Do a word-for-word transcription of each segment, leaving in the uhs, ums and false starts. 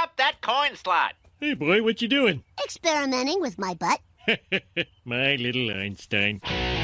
Drop that coin slot. Hey, boy, what you doing? Experimenting with my butt. My little Einstein.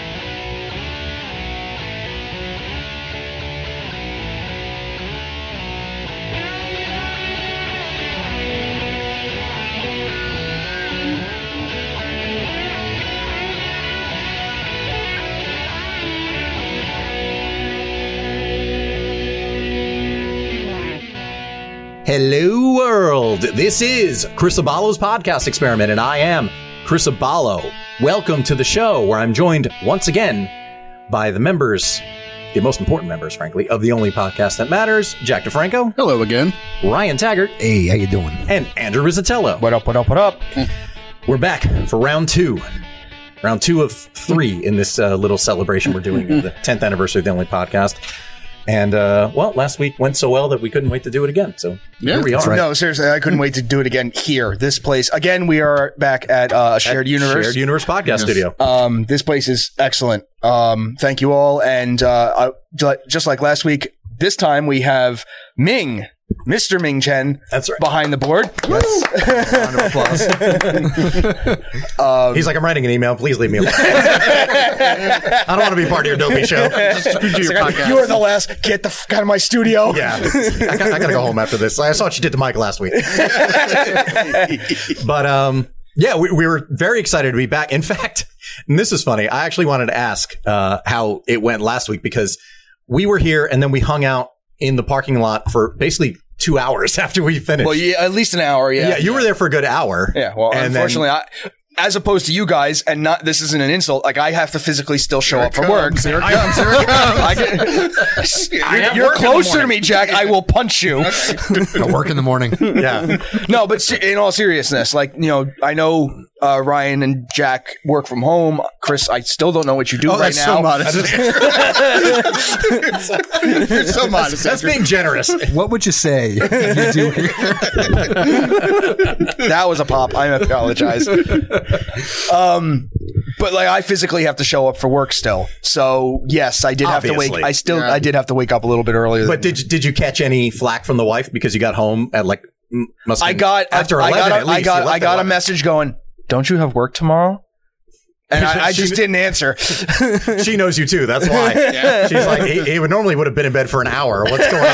Hello, world. This is Chris Abalo's podcast experiment, and I am Chris Abalo. Welcome to the show, where I'm joined once again by the members, the most important members, frankly, of the only podcast that matters, Jack DeFranco. Hello again. Ryan Taggart. Hey, how you doing? And Andrew Rizzatello. What up, what up, what up? We're back for round two. Round two of three in this uh, little celebration we're doing of the tenth anniversary of the only podcast. And, uh, well, last week went so well that we couldn't wait to do it again. So yeah, here we are. Right. No, seriously, I couldn't wait to do it again here, this place. Again, we are back at uh, Shared at Universe. Shared Universe Podcast yes. Studio. Um, this place is excellent. Um, thank you all. And uh, I, just like last week, this time we have Ming, Mister Ming Chen, That's right. behind the board. Yes. Round of applause. um, He's like, I'm writing an email. Please leave me alone. I don't want to be part of your dopey show. Just do your like, podcast. you are the last. Get the fuck out of my studio. Yeah. I, got, I gotta go home after this. I saw what you did to Mike last week. But, um, yeah, we, we were very excited to be back. In fact, and this is funny. I actually wanted to ask, uh, how it went last week, because we were here and then we hung out in the parking lot for basically two hours after we finished. Well, yeah, at least an hour. Yeah. Yeah. You were there for a good hour. Yeah. Well, and unfortunately, then, I. As opposed to you guys, and not this isn't an insult. Like I have to physically still show Here up it for comes, work. Here it comes. Here it comes. I get, I have you're work in the closer to morning. me, Jack. I will punch you. I work in the morning. yeah. No, but se- in all seriousness, like you know, I know uh, Ryan and Jack work from home. Chris, I still don't know what you do Oh, right that's now. so modest. You're so modest. That's being generous. What would you say you do here? That was a pop. I apologize. Um, but like I physically have to show up for work still. So yes, I did have to Obviously. wake. I still, Yeah. I did have to wake up a little bit earlier. But did you, did you catch any flack from the wife because you got home at like m- must have I been got after I eleven got, at a, least. I got, You left I at got a eleven. message going, don't you have work tomorrow? And I, I just didn't answer. She knows you too. That's why. Yeah. She's like, he, he would normally would have been in bed for an hour. What's going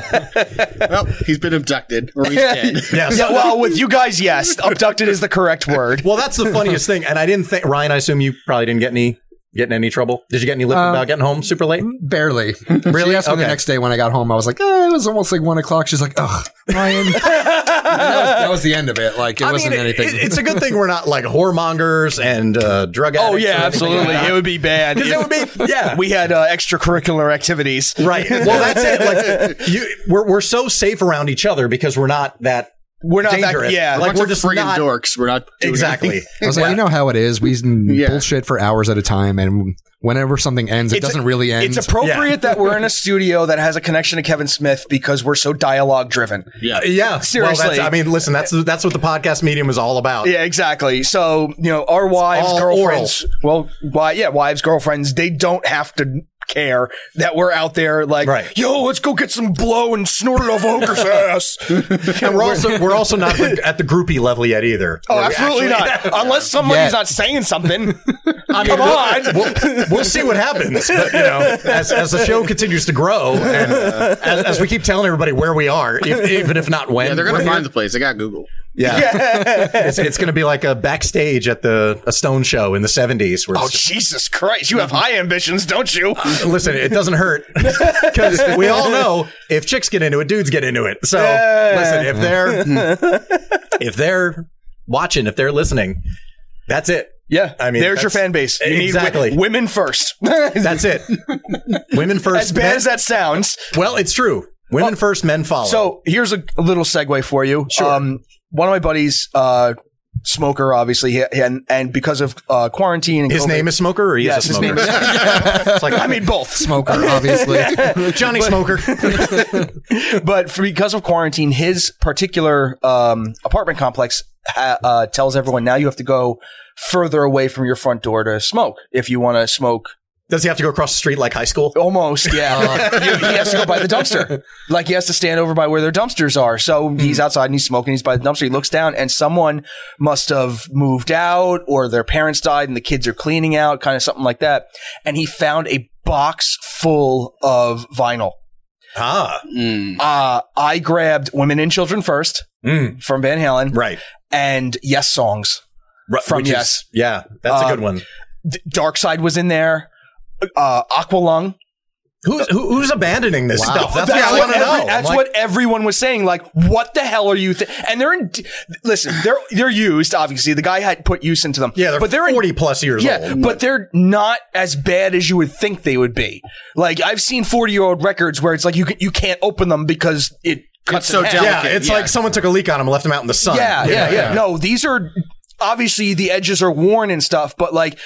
on? Well, he's been abducted or he's dead. Yes. Yeah, well, with you guys, yes, abducted is the correct word. Well, that's the funniest thing. And I didn't think, Ryan, I assume you probably didn't get any, get in any trouble. Did you get any lip Uh, about getting home super late? Barely. Really? She asked me Okay. the next day when I got home. I was like, eh, it was almost like one o'clock. She's like, ugh, Ryan. that, was, that was the end of it. Like, it I wasn't mean, anything. It, it's a good thing we're not like whoremongers and uh, drug addicts. Oh yeah, or anything absolutely. like that. It would be bad. Because it would be, yeah. We had uh, extracurricular activities. Right. Well, that's it. Like, you, we're we're so safe around each other because we're not that We're not dangerous. that. Yeah, Like, Like we're we're just just friggin' not- dorks. We're not doing exactly. anything. I was like, you know how it is. We Yeah. bullshit for hours at a time. And whenever something ends, it It's- doesn't really end. It's appropriate that we're in a studio that has a connection to Kevin Smith because we're so dialogue driven. Yeah. Yeah, Seriously. Well, that's, I mean, listen, that's that's what the podcast medium is all about. Yeah, exactly. So, you know, our wives, all girlfriends, well, why, yeah, wives, girlfriends, they don't have to care that we're out there like, Right. yo, let's go get some blow and snort it off a hooker's ass. And we're also we're also not at the groupie level yet either. Oh, Where we absolutely actually- not. Unless somebody's Yeah. not saying something. I mean, Come we'll, on. We'll, we'll see what happens. But, you know, as, as the show continues to grow, and uh, as, as we keep telling everybody where we are, if, even if not when, Yeah, they're we're gonna here. find the place. They got Google. Yeah, it's, it's going to be like a backstage at the a Stone show in the seventies. Where Oh, it's just- Jesus Christ. You have high ambitions, don't you? listen, it doesn't hurt because we all know if chicks get into it, dudes get into it. So listen, if they're if they're watching, if they're listening, that's it. Yeah. I mean, there's your that's- fan base. You exactly. need w- women first. That's it. Women first. As bad men- as that sounds. Well, it's true. Women first, men follow. So here's a, a little segue for you. Sure. Um, one of my buddies, uh, smoker, obviously, he, and and because of uh, quarantine and his COVID, name is Smoker, or he yes, is a his smoker. name is. It's like I mean, both. Smoker, obviously. Johnny Smoker. But for, because of quarantine, his particular um, apartment complex ha- uh, tells everyone now you have to go further away from your front door to smoke if you want to smoke Does he have to go across the street like high school? Almost, yeah. he, he has to go by the dumpster. Like, he has to stand over by where their dumpsters are. So he's outside and he's smoking. He's by the dumpster. He looks down and someone must have moved out or their parents died and the kids are cleaning out, kind of something like that. And he found a box full of vinyl. Ah. Mm. Uh, I grabbed Women and Children First Mm. from Van Halen. Right. And Yes Songs R- from which Yes. Is, yeah, that's a Uh, good one. D- Dark Side was in there. Uh, Aqualung. Who's, who, who's abandoning this Wow. stuff? That's, That's, what I what, want to every- know. that's I'm like, what everyone was saying. Like, what the hell are you? Th-? And they're in. Listen, they're they're used. Obviously, the guy had put use into them. yeah, they're, but they're in- forty plus years yeah, old. but they're not as bad as you would think they would be. Like, I've seen forty year old records where it's like you can, you can't open them because it cuts It's so in half. delicate. yeah, it's yeah. like someone took a leak on him and left him out in the sun. Yeah, yeah, yeah, No, these are obviously the edges are worn and stuff, but like,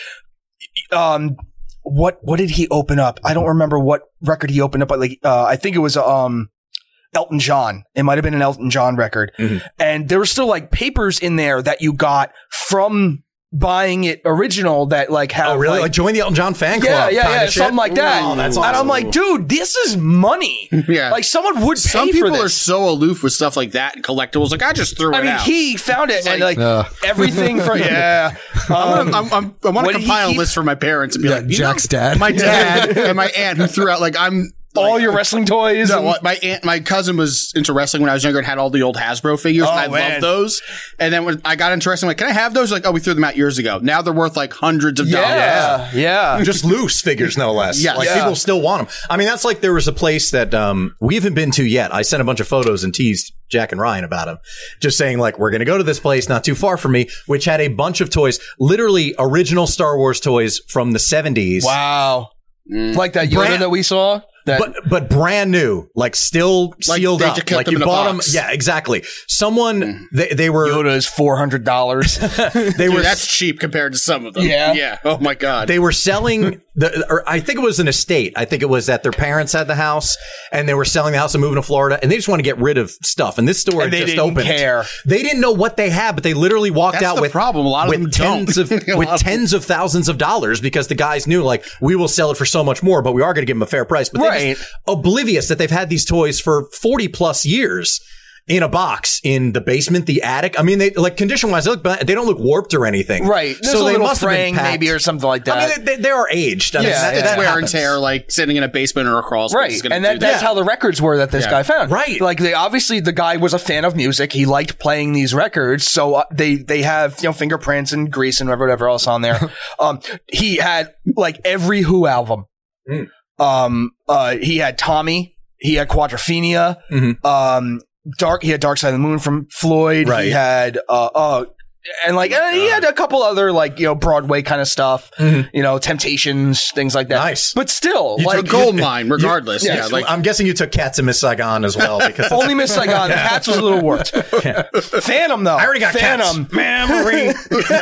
um, what what did he open up? I don't remember what record he opened up, but like, uh, I think it was um. Elton John. It might have been an Elton John record. Mhm. And there were still like papers in there that you got from buying it original that like have Oh, really? like, Like, join the Elton John fan club? yeah, yeah, kinda yeah, shit? something like that. Oh, that's And awesome. I'm like, dude, this is money. Yeah. Like someone would pay Some for people are this. so aloof with stuff like that and collectibles. Like, I just threw I it mean, out. he found it and like Uh. everything from yeah. I'm Um, gonna, I'm, I'm, I want what to did he compile a keep? list for my parents and be Yeah, like, you Jack's know, dad. my dad and my aunt who threw out like I'm all like, your wrestling toys. No, and- what- my aunt, my cousin was into wrestling when I was younger and had all the old Hasbro figures. Oh, and I man. loved those. And then when I got into wrestling, like, can I have those? Like, oh, we threw them out years ago. Now they're worth like hundreds of dollars. yeah, yeah. Just loose figures, no less. Yes. Like, Yeah. people still want them. I mean, that's like there was a place that um, we haven't been to yet. I sent a bunch of photos and teased Jack and Ryan about them. Just saying, like, we're going to go to this place not too far from me, which had a bunch of toys, literally original Star Wars toys from the seventies. Wow. Mm. Like that Yoda Brand- that we saw. That But but brand new, like still Like sealed they up, just kept like them you in a bought box. them. Yeah, exactly. Someone they they were Yoda is four hundred dollars. they Dude, were that's cheap compared to some of them. Yeah. Yeah. Oh my God. they were selling the, or I think it was an estate. I think it was that their parents had the house and they were selling the house and moving to Florida and they just want to get rid of stuff. And this store And had they just didn't opened. care. They didn't know what they had, but they literally walked That's out the with problem. A lot of with them tens don't. of A with lot of them- tens of thousands of dollars because the guys knew like we will sell it for so much more, but we are going to give them a fair price. But they're Right. just oblivious that they've had these toys for forty plus years. In a box in the basement, the attic. I mean, they like condition wise, they look, they don't look warped or anything. Right. There's so a they little must have been fraying packed. maybe or something like that. I mean, they, they are aged. I mean, Yeah, that, yeah. that wear and happens. tear, like sitting in a basement or a crawl space. Right. is gonna And do that, that's that. how the records were that this Yeah. guy found. Right. Like they obviously the guy was a fan of music. He liked playing these records. So uh, they, they have, you know, fingerprints and grease and whatever else on there. um, he had like every Who album. Mm. Um, uh, he had Tommy. He had Quadrophenia. Mhm. Um, Dark, he had Dark Side of the Moon from Floyd. Right. He had, uh, uh, and like, and he had a couple other like, you know, Broadway kind of stuff, Mhm. you know, Temptations, things like that. Nice. But still, You like, a gold mine, regardless. yeah, Yeah, like I'm guessing you took Cats and Miss Saigon as well because only Miss Saigon. The Cats was a little warped. Phantom, though. I already got Phantom. Cats. Memory.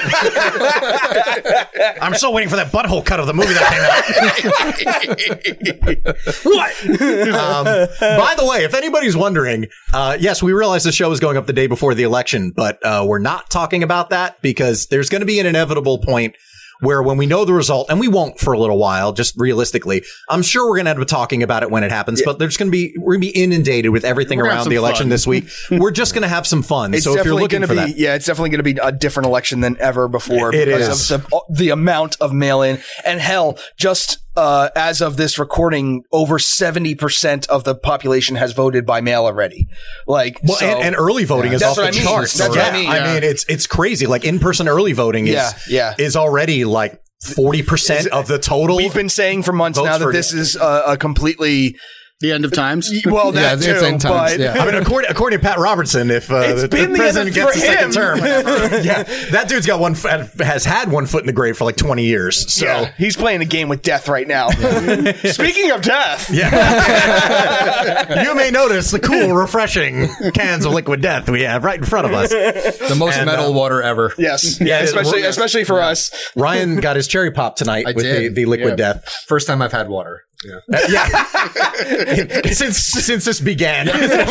I'm still waiting for that butthole cut of the movie that came out. What? Um, by the way, if anybody's wondering, uh, yes, we realize the show is going up the day before the election, but uh, we're not talking about that because there's going to be an inevitable point where when we know the result, and we won't for a little while, just realistically, I'm sure we're going to end up talking about it when it happens, but there's going to be, we're going to be inundated with everything We're gonna have around some the election fun. this week. We're just going to have some fun. It's So if you're definitely looking going to for be, that, yeah, it's definitely going to be a different election than ever before It because is. of the, the amount of mail-in. And hell, just uh, as of this recording, over seventy percent of the population has voted by mail already. Like, well, so- and, and early voting Yeah. is That's off what the I mean. charts. That's what yeah. I mean. I Yeah. mean, it's it's crazy. Like in-person early voting is Yeah, yeah. is already like forty percent of the total. we've been saying for months Votes now that for- this is a, a completely the end of times. well, Yeah, that it's too, end times, but yeah. I mean, according, according to Pat Robertson, if uh, It's the, been the the president end gets for a second him. term, yeah, that dude's got one f- has had one foot in the grave for like twenty years. So yeah, he's playing a game with death right now. Speaking of death, yeah, you may notice the cool, refreshing cans of liquid death we have right in front of us. The most And, metal uh, water ever. yes, Yeah, yeah, especially we're- especially for us. Ryan got his cherry pop tonight I with did. the, the liquid Yeah. death. First time I've had water. Uh, yeah. since since this began,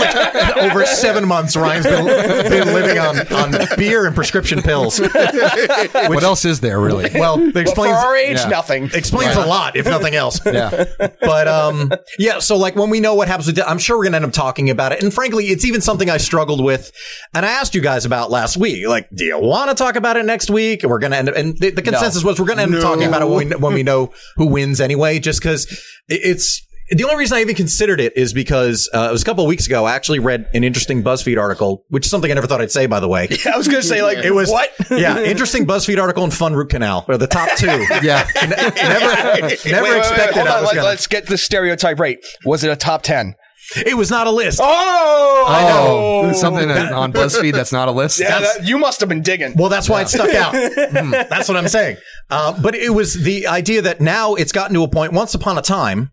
over seven months, Ryan's been, been living on, on beer and prescription pills. Which, What else is there, really? well, it But for explains our age, yeah. nothing. explains a lot, if nothing else. Yeah. But um, yeah. So like when we know what happens with, I'm sure we're gonna end up talking about it. And frankly, it's even something I struggled with, and I asked you guys about last week. Like, do you want to talk about it next week? And we're gonna end up, and the, the consensus was we're gonna end up No. talking about it when we, when we know who wins anyway. Just because it's. The only reason I even considered it is because uh, it was a couple of weeks ago. I actually read an interesting BuzzFeed article, which is something I never thought I'd say, by the way. I was going to say, like, It was what? Yeah, interesting BuzzFeed article on Fun Root Canal. Or the top two. Yeah. N- never, never Wait, wait, wait, expected hold I on. was Let, gonna. Let's get the stereotype right. Was it a top ten? It was not a list. Oh, I Oh, know. something on BuzzFeed that's not a list. Yeah, that, you must have been digging. Well, that's why it stuck out. Mhm. That's what I'm saying. Uh, but it was the idea that now it's gotten to a point. Once upon a time.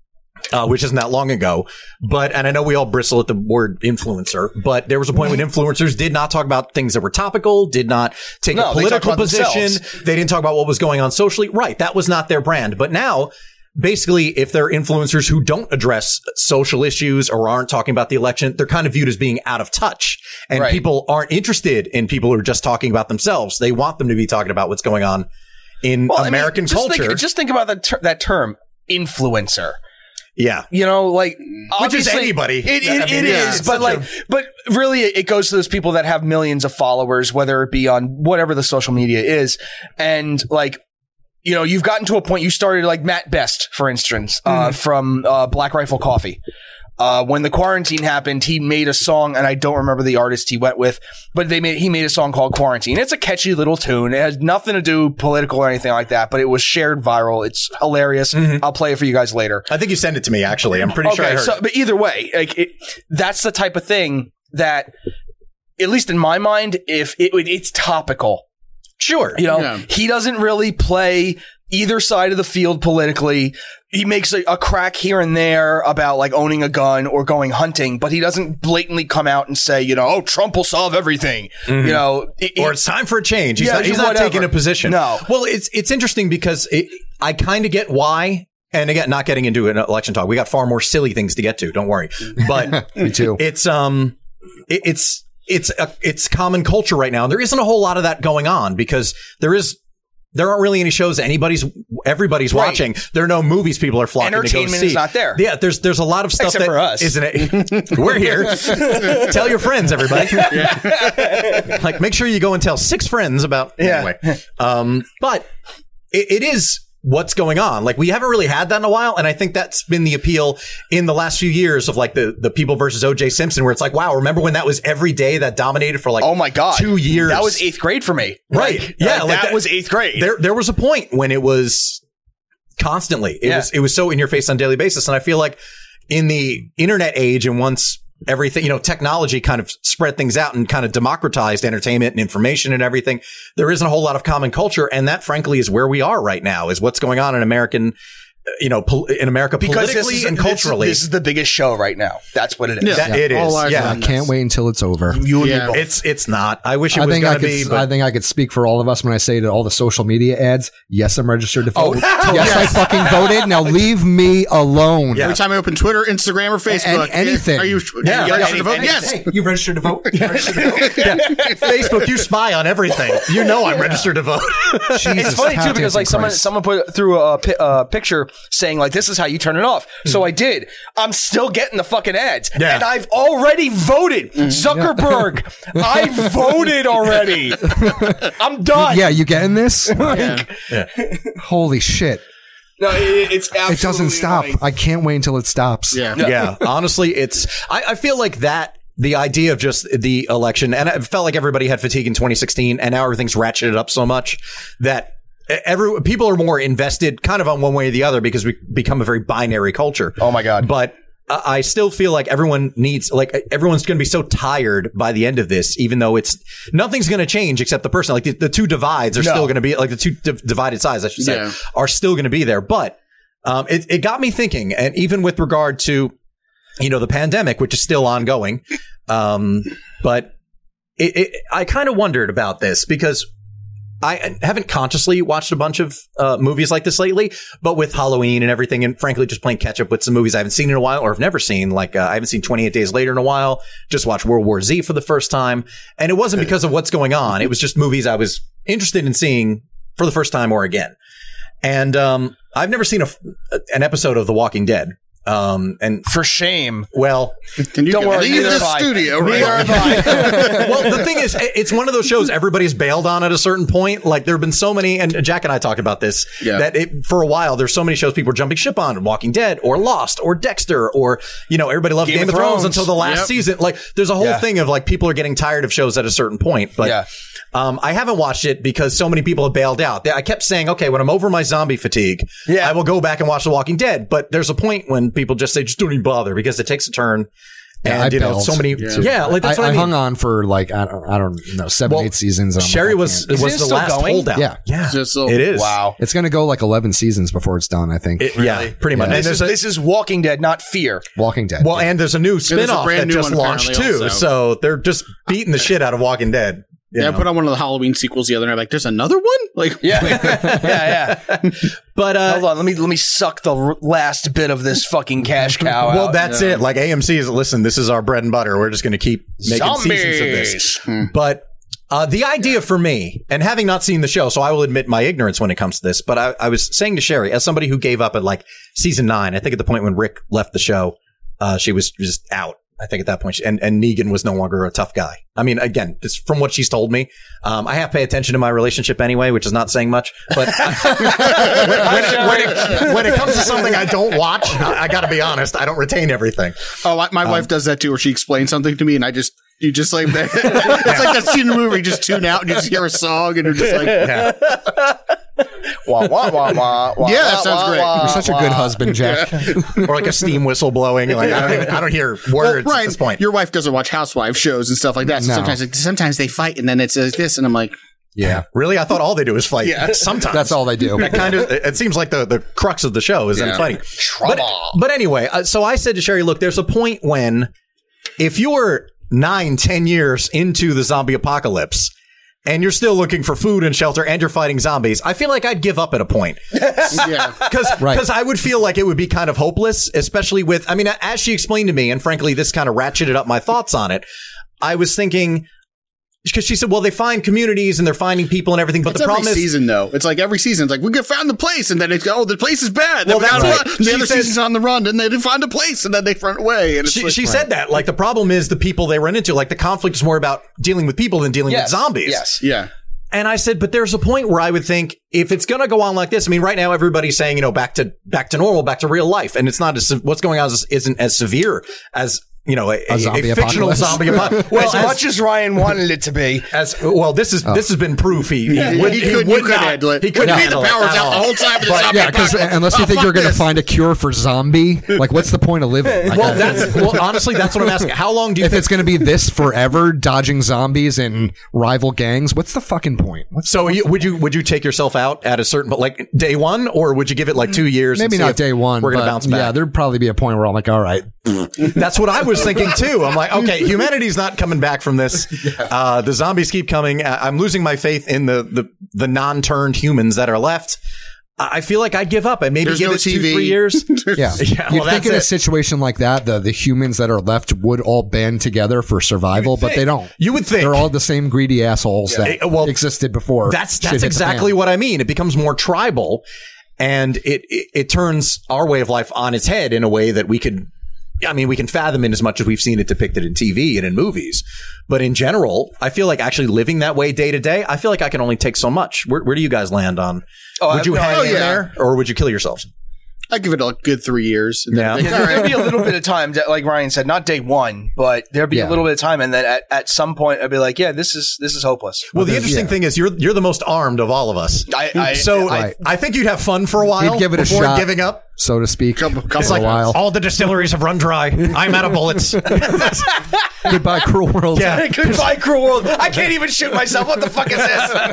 Uh, which isn't that long ago, but, and I know we all bristle at the word influencer, but there was a point when influencers did not talk about things that were topical, did not take No, a they talked political about position. themselves. They didn't talk about what was going on socially. Right. That was not their brand. But now, basically, if they're influencers who don't address social issues or aren't talking about the election, they're kind of viewed as being out of touch. And Right. people aren't interested in people who are just talking about themselves. They want them to be talking about what's going on in Well, I mean, American just culture. Think, just think about that, ter- that term, influencer. yeah. You know, like Which is obviously- anybody. It, it, I mean, it yeah, is, it's but such like, a- but really, it goes to those people that have millions of followers, whether it be on whatever the social media is, and like, you know, you've gotten to a point. You started like Matt Best, for instance, uh, from uh, Black Rifle Coffee. Uh, when the quarantine happened, he made a song, and I don't remember the artist he went with, but they made he made a song called Quarantine. It's a catchy little tune. It has nothing to do political or anything like that, but it was shared viral. It's hilarious. I'll play it for you guys later. I think you sent it to me, actually. I'm pretty sure I heard so, it. but either way, like it, that's the type of thing that, at least in my mind, if it, it's topical, Sure. you know, Yeah. he doesn't really play either side of the field politically. He makes a, a crack here and there about like owning a gun or going hunting, but he doesn't blatantly come out and say, you know, oh, Trump will solve everything. You know, it- Or it- it's time for a change. He's Yeah, not, he's not whatever. taking a position. No. Well, it's it's interesting because it, I kind of get why. And again, not getting into an election talk. We got far more silly things to get to. Don't worry. But Me too. it's um, it, it's it's a, it's common culture right now. There isn't a whole lot of that going on because there is. There aren't really any shows that anybody's, everybody's Right. watching. There are no movies people are flocking to go Entertainment see. is not there. Yeah, there's there's a lot of stuff Except that for us. isn't it? We're here. Tell your friends, everybody. Like, make sure you go and tell six friends about. Yeah. Anyway, um, but it, it is what's going on. Like, we haven't really had that in a while, and I think that's been the appeal in the last few years of like the the People versus O J Simpson, where it's like, wow, remember when that was every day that dominated for like oh my God, two years? That was eighth grade for me. Right. Like, Yeah, like, like that, that- was eighth grade. There, there was a point when it was constantly. It Yeah. was, it was so in your face on a daily basis. And I feel like in the internet age, and once everything, you know, technology kind of spread things out and kind of democratized entertainment and information and everything, there isn't a whole lot of common culture. And that, frankly, is where we are right now. Is what's going on in American, uh, you know, pol- in America because politically this is, and this is- culturally. This is the biggest show right now. That's what it is. That it All is. eyes Yeah. on I can't wait until it's over. You and Yeah. me both. It's it's not. I wish it I was think I going to could. be. I But think I could speak for all of us when I say to all the social media ads. Yes, I'm registered to vote. yes, I fucking voted. Now leave me alone. Yeah. Every time I open Twitter, Instagram, or Facebook, An- anything. Are you, Yeah, you right. registered to vote? Anything. Yes. Hey, you registered to vote? You registered to vote? Yeah. Facebook, you spy on everything. You know I'm registered to vote. Jesus, It's funny too Captain because like someone Christ. someone put through a, pi- a picture saying like this is how you turn it off. So I did. I'm still getting the fucking ads, Yeah. and I've already voted. Zuckerberg, I voted already. I'm done. Yeah, you getting this? Yeah. Holy shit! No, it, it's absolutely It doesn't stop. annoying. I can't wait until it stops. Yeah. Yeah. Honestly, it's, I, I feel like that, the idea of just the election, and it felt like everybody had fatigue in twenty sixteen, and now everything's ratcheted up so much that every, people are more invested kind of on one way or the other because we become a very binary culture. Oh my God. But I I still feel like everyone needs, like, everyone's going to be so tired by the end of this, even though it's, nothing's going to change except the person. Like, the, the two divides are No. still going to be, like, the two div- divided sides, I should say, Yeah. are still going to be there. But, um, it, it got me thinking, and even with regard to, you know, the pandemic, which is still ongoing, um, but it, it, I kind of wondered about this because I haven't consciously watched a bunch of uh, movies like this lately, but with Halloween and everything, and frankly, just playing catch up with some movies I haven't seen in a while or have never seen. Like, uh, I haven't seen twenty-eight Days Later in a while. Just watched World War Z for the first time. And it wasn't because of what's going on. It was just movies I was interested in seeing for the first time or again. And um, I've never seen a, an episode of The Walking Dead. Um, and For shame. well, Can you Don't go- worry, leave neither the have I. studio, Neither right? have I. well, the thing is, it's one of those shows everybody's bailed on at a certain point. Like, there have been so many, and Jack and I talked about this, Yeah. that it, for a while, there's so many shows people are jumping ship on, Walking Dead, or Lost, or Dexter, or, you know, everybody loved Game, Game of of Thrones, Thrones. until the last Yep. season. Like, there's a whole Yeah. thing of, like, people are getting tired of shows at a certain point. But Yeah. um, I haven't watched it because so many people have bailed out. I kept saying, okay, when I'm over my zombie fatigue, Yeah. I will go back and watch The Walking Dead. But there's a point when people just say, just don't even bother, because it takes a turn. Yeah, And, I you know, bailed. so many, yeah, Yeah. like, that's I, what I, I mean. hung on for like I don't, I don't know seven, Well, eight seasons. And I'm Sherry like, I was can't. was Is it the still last going? holdout. Yeah. yeah, Just so- it is. Wow. It's gonna go like eleven seasons before it's done. I think. It- yeah, pretty much. And And this, is, there's a, this is Walking Dead, not Fear. Walking Dead. well, and there's a new there's a spinoff brand that new just one launched too. apparently also. So they're just beating the shit out of Walking Dead. you Yeah, I know. put on one of the Halloween sequels the other night. Like, there's another one? Like, Yeah. yeah, yeah. But uh, Hold on. Let me let me suck the r- last bit of this fucking cash cow well, out. that's it. Like A M C is, listen, this is our bread and butter. We're just going to keep making seasons of this. Zombies. But uh, the idea for me, and having not seen the show, so I will admit my ignorance when it comes to this, but I, I was saying to Sherry, as somebody who gave up at like season nine, I think at the point when Rick left the show, uh, she was just out. I think at that point, she, and, and Negan was no longer a tough guy. I mean, again, just from what she's told me, um, I have to pay attention to my relationship anyway, which is not saying much, but when, when, it, when, it, when it comes to something I don't watch, I, I gotta be honest, I don't retain everything. oh, I, my Um, wife does that too, where she explains something to me, and I just, you just like, it's like that scene in the movie, you just tune out and you just hear a song, and you're just like, Yeah. Wah, wah, wah, wah, wah, Yeah, that wah, sounds wah, great. wah, You're such a wah. good husband, Jack. Or like a steam whistle blowing. Like I don't even, I don't hear words well, at Ryan, this point. your wife doesn't watch housewife shows and stuff like that. So No. sometimes, like, sometimes they fight, and then it's uh, this, and I'm like, Yeah, Really? I thought all they do is fight. Yeah. Sometimes. that's all they do. That kind of, it seems like the, the crux of the show is them Yeah. fighting. But, Trouble. but anyway, uh, so I said to Sherry, look, there's a point when if you're nine, ten years into the zombie apocalypse and you're still looking for food and shelter and you're fighting zombies, I feel like I'd give up at a point. yeah. Because Right. I would feel like it would be kind of hopeless, especially with, I mean, as she explained to me, and frankly, this kind of ratcheted up my thoughts on it. I was thinking, because she said, well, they find communities and they're finding people and everything, but It's the every problem is, season, though. It's like every season. It's like, we get found the place, and then it's, oh, the place is bad. Well, Then we that's found right. the, the She other said- season's on the run, and they didn't find a place, and then they run away. And it's she, like, she said that, like, the problem is the people they run into, like, the conflict is more about dealing with people than dealing Yes. with zombies. Yes. yeah. And I said, but there's a point where I would think if it's going to go on like this, I mean, right now everybody's saying, you know, back to, back to normal, back to real life. And it's not as, what's going on is, isn't as severe as, you know, a, a, zombie a fictional apocalypse. zombie apocalypse. Well, as, much as Ryan wanted it to be. as, well, this is, this has been proof. He, he, would, He he couldn't- would he couldn't not, handle it. he couldn't What do you mean handle the it power's at out the all. whole time of the But- zombie Yeah, because apocalypse? unless you Oh, think you're fuck going to this. find a cure for zombie, like what's the point of living? Like, Well, I- that's, well, honestly, that's what I'm asking. How long do you if think? it's going to be this forever, dodging zombies and rival gangs, what's the fucking point? What's So you, would you would you take yourself out at a certain like day one, or would you give it like two years? and maybe see not if day one? We're gonna but bounce back. Yeah, there'd probably be a point where I'm like, all right, That's what I was thinking too. I'm like, okay, humanity's not coming back from this. Uh, the zombies keep coming. Uh, I'm losing my faith in the the, the non-turned humans that are left. I I feel like I'd give up and maybe There's give no it two, T V. three years. yeah. Yeah, You'd well, think that's in a it. situation like that, the the humans that are left would all band together for survival, but they don't. You would think. They're all the same greedy assholes that Eh, well, existed before. That's shit that's hit the exactly fan. what I mean. It becomes more tribal, and it, it it turns our way of life on its head in a way that we could. I mean, we can fathom it as much as we've seen it depicted in T V and in movies. But in general, I feel like actually living that way day to day, I feel like I can only take so much. Where, where do you guys land on? Oh, would I- you no, hang oh, in yeah. there or would you kill yourselves? I give it a good three years. And then Yeah. I think, Yeah, all there'd right. be a little bit of time, that, like Ryan said, not day one, but there'd be Yeah. a little bit of time, and then at, at some point, I'd be like, "Yeah, this is this is hopeless." Well, the there's- interesting yeah. thing is you're you're the most armed of all of us. I, I so I, I, I think you'd have fun for a while You'd give it a before shot. giving up. so to speak, Couple- couple for a of while. All the distilleries have run dry. I'm out of bullets. Goodbye, cruel world. Yeah. goodbye, cruel world. I can't even shoot myself. What the fuck is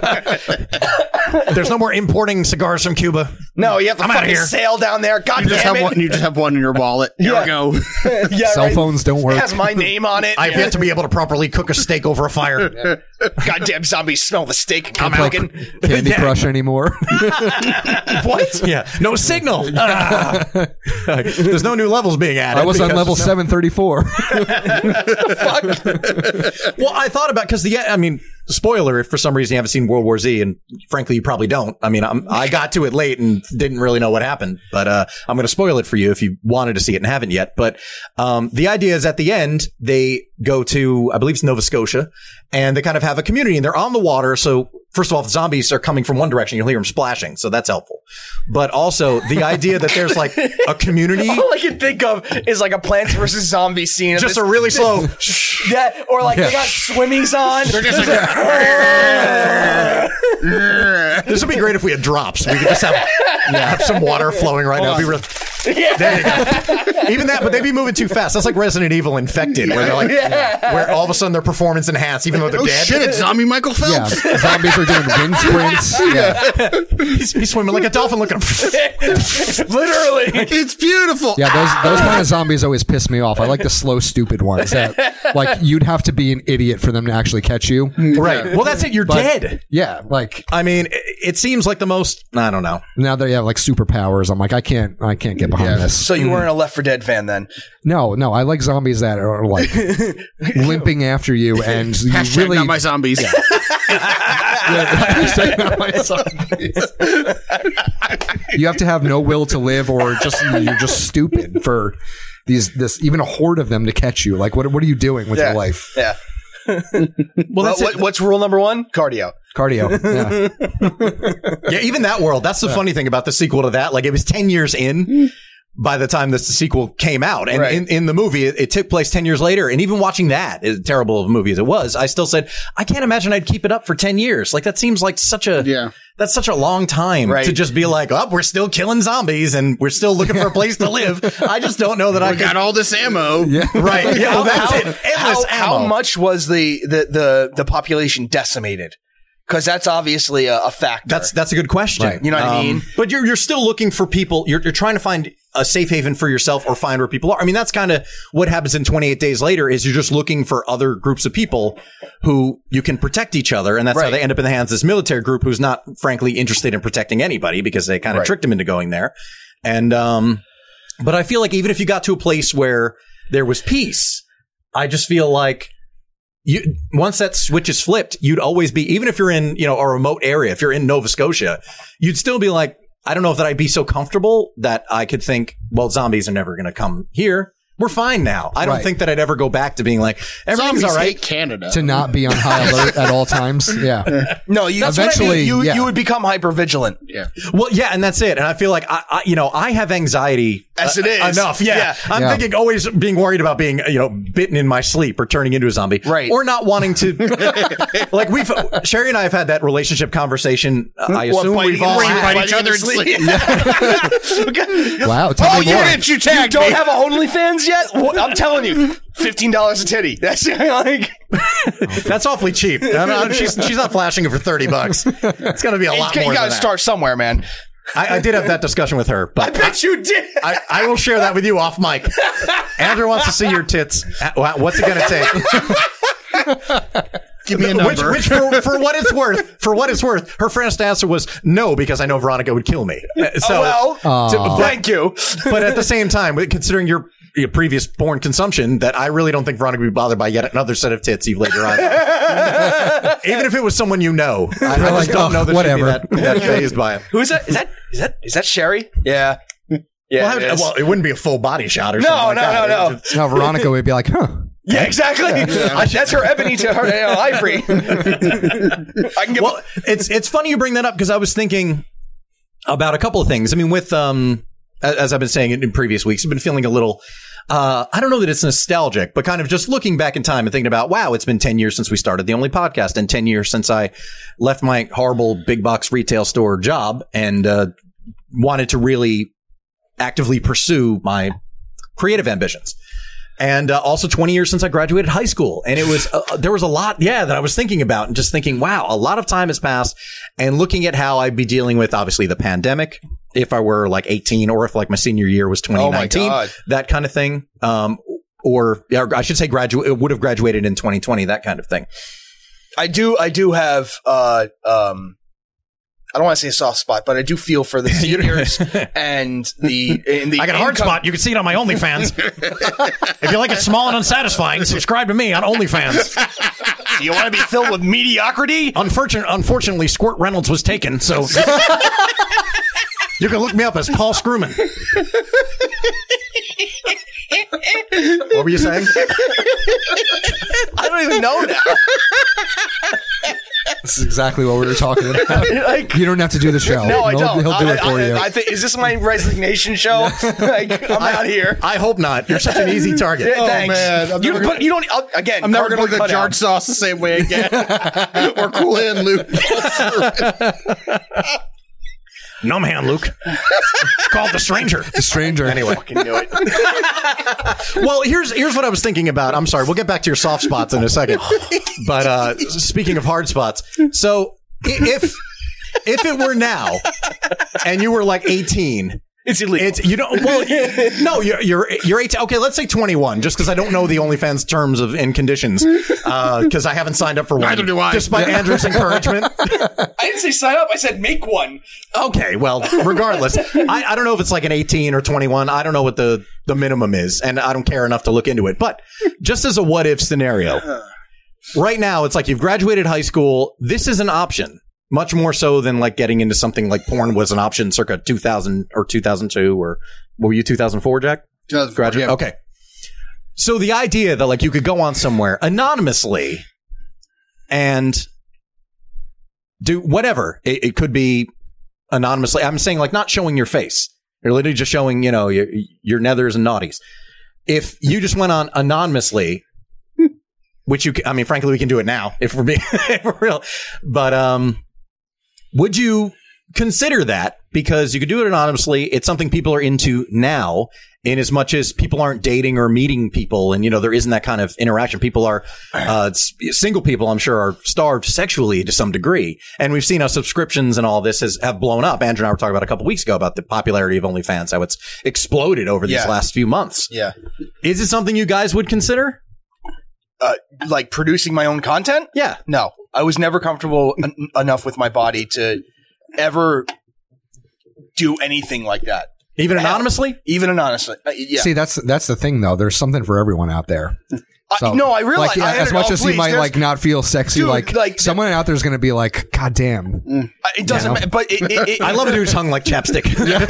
this? There's no more importing cigars from Cuba. No, you have to I'm outta fucking here. sail down there. God You just damn have it! one. You just have one in your wallet. Here Yeah. we go. yeah, Cell right. phones don't It work. has my name on it. I've yet to be able to properly cook a steak over a fire. Goddamn zombies smell the steak and come Can't out. play Again. Candy Crush anymore. What? Yeah, no signal. Ah. There's no new levels being added. I was on because level there's no- seven thirty-four. Well, I thought about because the I mean, spoiler if for some reason you haven't seen World War Z, and frankly you probably don't. I mean, I'm, I got to it late and didn't really know what happened, but uh, I'm going to spoil it for you if you wanted to see it and haven't yet. But um, the idea is at the end they go to I believe it's Nova Scotia, and they kind of have a community, and they're on the water. So first of all, if zombies are coming from one direction, you'll hear them splashing, so that's helpful. But also the idea that there's like a community, All I can think of is like a Plants versus Zombie scene. of just this- a really slow. Yeah, or like they got swimmies on. They're just like, This would be great if we had drops. We could just have, have some water flowing right now. It'd be real. There you go. Even that, but they'd be moving too fast. That's like Resident Evil Infected, where they're like, where all of a sudden their performance enhanced, even though they're Oh dead. shit! It's zombie Michael Yeah, Phelps. zombies are doing wind sprints. Yeah, He's, he's swimming like a dolphin, looking. literally. It's beautiful. yeah. Those those kind of zombies always piss me off. I like the slow, stupid ones that like you'd have to be an idiot for them to actually catch you. Right. Well, that's it. You're But- dead. Yeah, like I mean, it, it seems like the most. I don't know. now they have like superpowers. I'm like, I can't, I can't get behind this. So you weren't a Left four Dead fan then? No, no, I like zombies that are like limping after you, and you Hashtag really. not my zombies. Hashtag not my zombies. You have to have no will to live, or just you're just stupid for these. This even a horde of them to catch you. Like, what? What are you doing with Yeah. your life? Yeah. Well, that's what, it. what's rule number one? Cardio. Cardio. Yeah. Yeah, even that world. That's the funny thing about the sequel to that. Like, it was ten years in by the time this sequel came out. And Right. in, in the movie, it, it took place ten years later. And even watching that, as terrible of a movie as it was, I still said, I can't imagine I'd keep it up for ten years. Like, that seems like such a, Yeah. that's such a long time Right. to just be like, oh, we're still killing zombies and we're still looking for a place to live. I just don't know that I We could. got all this ammo. Yeah. Right. Yeah, well, that's how, it. Endless how, how ammo. much was the, the, the, the population decimated? Because that's obviously a, a factor. That's that's a good question. Right. You know what I mean? But you're you're still looking for people. You're you're trying to find a safe haven for yourself or find where people are. I mean, that's kind of what happens in twenty-eight Days Later. Is you're just looking for other groups of people who you can protect each other, and that's how Right. they end up in the hands of this military group who's not, frankly, interested in protecting anybody because they kind of Right. tricked them into going there. And um, but I feel like even if you got to a place where there was peace, I just feel like. You, once that switch is flipped, you'd always be, even if you're in, you know, a remote area, if you're in Nova Scotia, you'd still be like, I don't know if that I'd be so comfortable that I could think, well, zombies are never going to come here. We're fine now. I don't Right. think that I'd ever go back to being like, everything's Zombies all right. hate Canada. To not be on high alert at all times. Yeah. no, you, that's what I mean. Eventually, you, yeah. you would become hyper vigilant. yeah. Well, yeah, and that's it. And I feel like I, I you know, I have anxiety As uh, it is. enough. Yeah, Yeah. I'm Yeah. thinking always being worried about being, you know, bitten in my sleep or turning into a zombie, Right. Or not wanting to. Like we've Sherry and I have had that relationship conversation. Uh, I What, assume biting we've and all breathing, had. Bite each biting other and in sleep. Wow. Tell Oh, me you more. didn't. You tagged you don't have a OnlyFans yet? What, I'm telling you, fifteen dollars a titty. That's like That's awfully cheap. No, no, she's she's not flashing it for thirty bucks. It's going to be a lot you more. got than to that. start somewhere, man. I, I did have that discussion with her, I but bet you did. I, I will share that with you off mic. Andrew wants to see your tits. Uh, What's it going to take? Give me a number. Which, which for, for what it's worth, for what it's worth, her first answer was no because I know Veronica would kill me. Uh, So, well, to- but, thank you. but at the same time, considering your, your previous porn consumption, that I really don't think Veronica would be bothered by yet another set of tits you've laid your eyes on. Even if it was someone you know, I, I just like, don't oh, know that whatever. she'd be that, that phased by it. Who is that? Is that is that is that Sherry? Yeah. Yeah. Well, it I- is. well, it wouldn't be a full body shot or No, something like no, that. no, It no. just- Now Veronica would be like, huh. yeah, exactly. That's her ebony to her uh, ivory. I can get. Well, it's it's funny you bring that up because I was thinking about a couple of things. I mean, with um, a- as I've been saying in, in previous weeks, I've been feeling a little. Uh, I don't know that it's nostalgic, but kind of just looking back in time and thinking about, wow, it's been ten years since we started the only podcast and ten years since I left my horrible big box retail store job and uh, wanted to really actively pursue my creative ambitions. And uh, also twenty years since I graduated high school. And it was, uh, there was a lot, yeah, that I was thinking about and just thinking, wow, a lot of time has passed. And looking at how I'd be dealing with, obviously, the pandemic, if I were like eighteen or if like my senior year was twenty nineteen, God. that kind of thing. Um, or, or I should say graduate, would have graduated in twenty twenty, that kind of thing. I do. I do have. Uh, um, I don't want to say a soft spot, but I do feel for the seniors and the. In the I got a hard income- spot. You can see it on my OnlyFans. If you like it small and unsatisfying, subscribe to me on OnlyFans. Do you want to be filled with mediocrity? Unfortunately, unfortunately, Squirt Reynolds was taken, so you can look me up as Paul Screwman. What were you saying? I don't even know now. This is exactly what we were talking about. Like, You don't have to do the show. no, I He'll- don't. He'll do I, it for I, you. I think is this my resignation show? Like, I'm out here. I hope not. You're such an easy target. Yeah, thanks. man, I'm you, never but gonna- you don't. I'll, again, I'm never going to cardboard do the cutout. jarred sauce the same way again. Or cool hand Luke. Numb hand, Luke. It's called The Stranger. the stranger. Anyway. Fucking knew it. Well, here's here's what I was thinking about. I'm sorry. We'll get back to your soft spots in a second. But uh, speaking of hard spots, so i- if if it were now and you were like eighteen, It's illegal. it's you don't. Well, no, you're you're you're eighteen. Okay, let's say twenty-one, just because I don't know the OnlyFans terms of and conditions, because I haven't signed up for one. Neither do I. Despite Andrew's encouragement. I didn't say sign up. I said make one. Okay, well, regardless, I, I don't know if it's like an eighteen or twenty-one. I don't know what the, the minimum is, and I don't care enough to look into it. But just as a what if scenario, right now, it's like you've graduated high school. This is an option, much more so than like getting into something like porn was an option circa two thousand or two thousand two, or what were you, two thousand four, Jack? Graduate. Yeah. Okay. So the idea that like you could go on somewhere anonymously and do whatever, it, it could be anonymously. I'm saying like not showing your face. You're literally just showing, you know, your, your nethers and naughties. If you just went on anonymously, which you, I mean, frankly, we can do it now if we're being if we're real. But um, would you consider that? Because you could do it anonymously. It's something people are into now, in as much as people aren't dating or meeting people, and you know there isn't that kind of interaction. People are uh, s- single people. I'm sure are starved sexually to some degree, and we've seen how subscriptions and all this has have blown up. Andrew and I were talking about a couple weeks ago about the popularity of OnlyFans, how it's exploded over these Yeah. last few months. Yeah. Is it something you guys would consider? Uh, like producing my own content? Yeah. No, I was never comfortable en- enough with my body to ever do anything like that, Even Hell. anonymously? even anonymously. Uh, yeah. See, that's that's the thing, though. There's something for everyone out there. I, no, I realize. Like, yeah, I as under- much oh, as please, you might there's- like not feel sexy, Dude, like, like- someone out there is going to be like, "God damn!" uh, it doesn't. You know? matter, but it, it, it, I love a dude's hung like chapstick.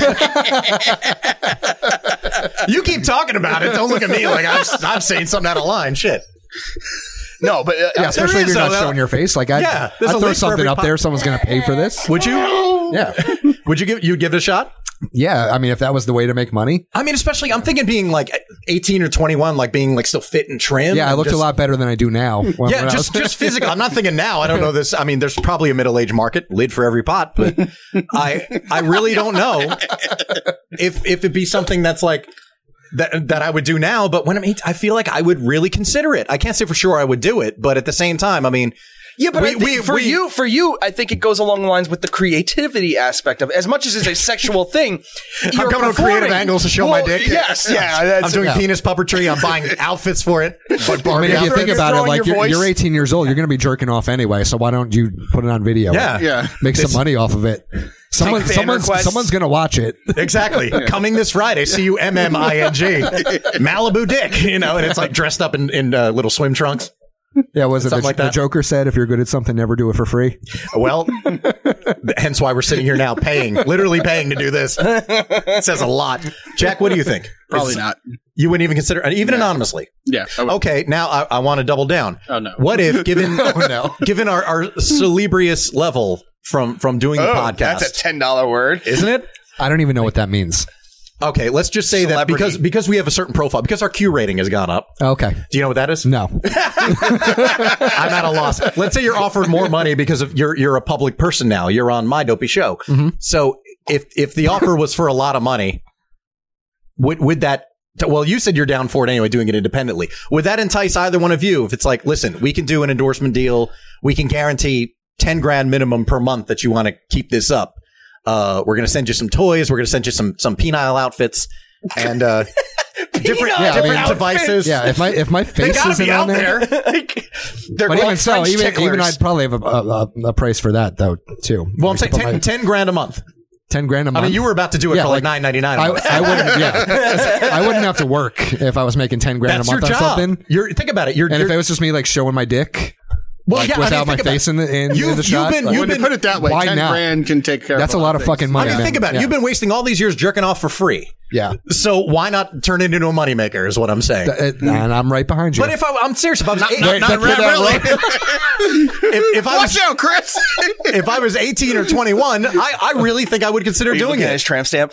You keep talking about it. Don't look at me like I'm, I'm saying something out of line. Shit. no, but uh, Yeah, especially if is, you're not though. showing your face. Like, I, Yeah, I there's a throw link for something every up pop- there. Someone's going to pay for this. Would you? Yeah. Would you give you give it a shot? Yeah, I mean, if that was the way to make money, I mean, especially I'm thinking being like eighteen or twenty-one, like being like still fit and trim. yeah, I and looked just- a lot better than I do now. when- Yeah, when I just was- just physical. I'm not thinking now. I don't know this. I mean, there's probably a middle age market, lid for every pot, but I I really don't know if if it'd be something that's like that that I would do now. But when I'm eighteen, I feel like I would really consider it. I can't say for sure I would do it, but at the same time, I mean. yeah, but We- I think we- for we- you, for you, I think it goes along the lines with the creativity aspect of it. As much as it's a sexual thing, I'm you're coming with creative performing. angles to show Well, my dick. Yes, yeah, that's, I'm doing yeah. penis puppetry. I'm buying outfits for it. But I mean, Barbie if you outfits. think You're about it, throwing like your you're, voice. you're eighteen years old, you're going to be jerking off anyway. So why don't you put it on video? Yeah. Yeah. make some money off of it. Someone, fan someone's, requests. someone's going to watch it. Exactly. Coming this Friday. C U M M I N G. Malibu dick. You know, and it's like dressed up in, in uh, little swim trunks. Yeah, was it the, Something like the that. Joker said, "If you're good at something, never do it for free." Well, hence why we're sitting here now paying, literally paying to do this. It says a lot. Jack, what do you think? Probably Is- not. You wouldn't even consider, even anonymously. Yeah. I would- Okay, now I, I want to double down. Oh, no. What if, given Oh, no. given our, our salubrious level from from doing the Oh, podcast, that's a ten dollar word. isn't it? I don't even know what that means. Okay, let's just say that Celebrity. because because we have a certain profile, because our Q rating has gone up. Okay, Do you know what that is? no. I'm at a loss. Let's say you're offered more money because of you're you're a public person now. You're on My Dopey Show. So if if the offer was for a lot of money, would would that? Well, you said you're down for it anyway, doing it independently. Would that entice either one of you? If it's like, listen, we can do an endorsement deal. We can guarantee ten grand minimum per month that you want to keep this up. Uh, we're going to send you some toys. We're going to send you some some penile outfits. And uh, different, Yeah, I different mean, devices. Yeah, if my if my They face gotta isn't be on out there, there. like, they're but called even so, French even ticklers. even I'd probably have a, a, a price for that though too. Well, I'm Like, saying to put ten, my- ten grand a month. ten grand a I month. mean, you were about to do it Yeah, for like like, nine ninety nine. I, I wouldn't. Yeah, I wouldn't have to work if I was making ten grand That's a your month on job. something. You're think about it. You're, And you're if it was just me like showing my dick, well, like, yeah, I mean, without my think about face it. in the in, You've- in the you've shot, been- like, you've When you put it that way, Why ten not? grand can take care that's of a lot of things. fucking I money. mean, man. think about it. Yeah. You've been wasting all these years jerking off for free. Yeah, So why not turn it into a moneymaker? Is what I'm saying. Uh, and I'm right behind you. But if I, I'm serious, if I was eight, Not, not, Wait, not really. if, if I Watch was out, Chris. if I was eighteen or twenty-one, I, I really think I would consider Are you doing looking at it. his tramp stamp?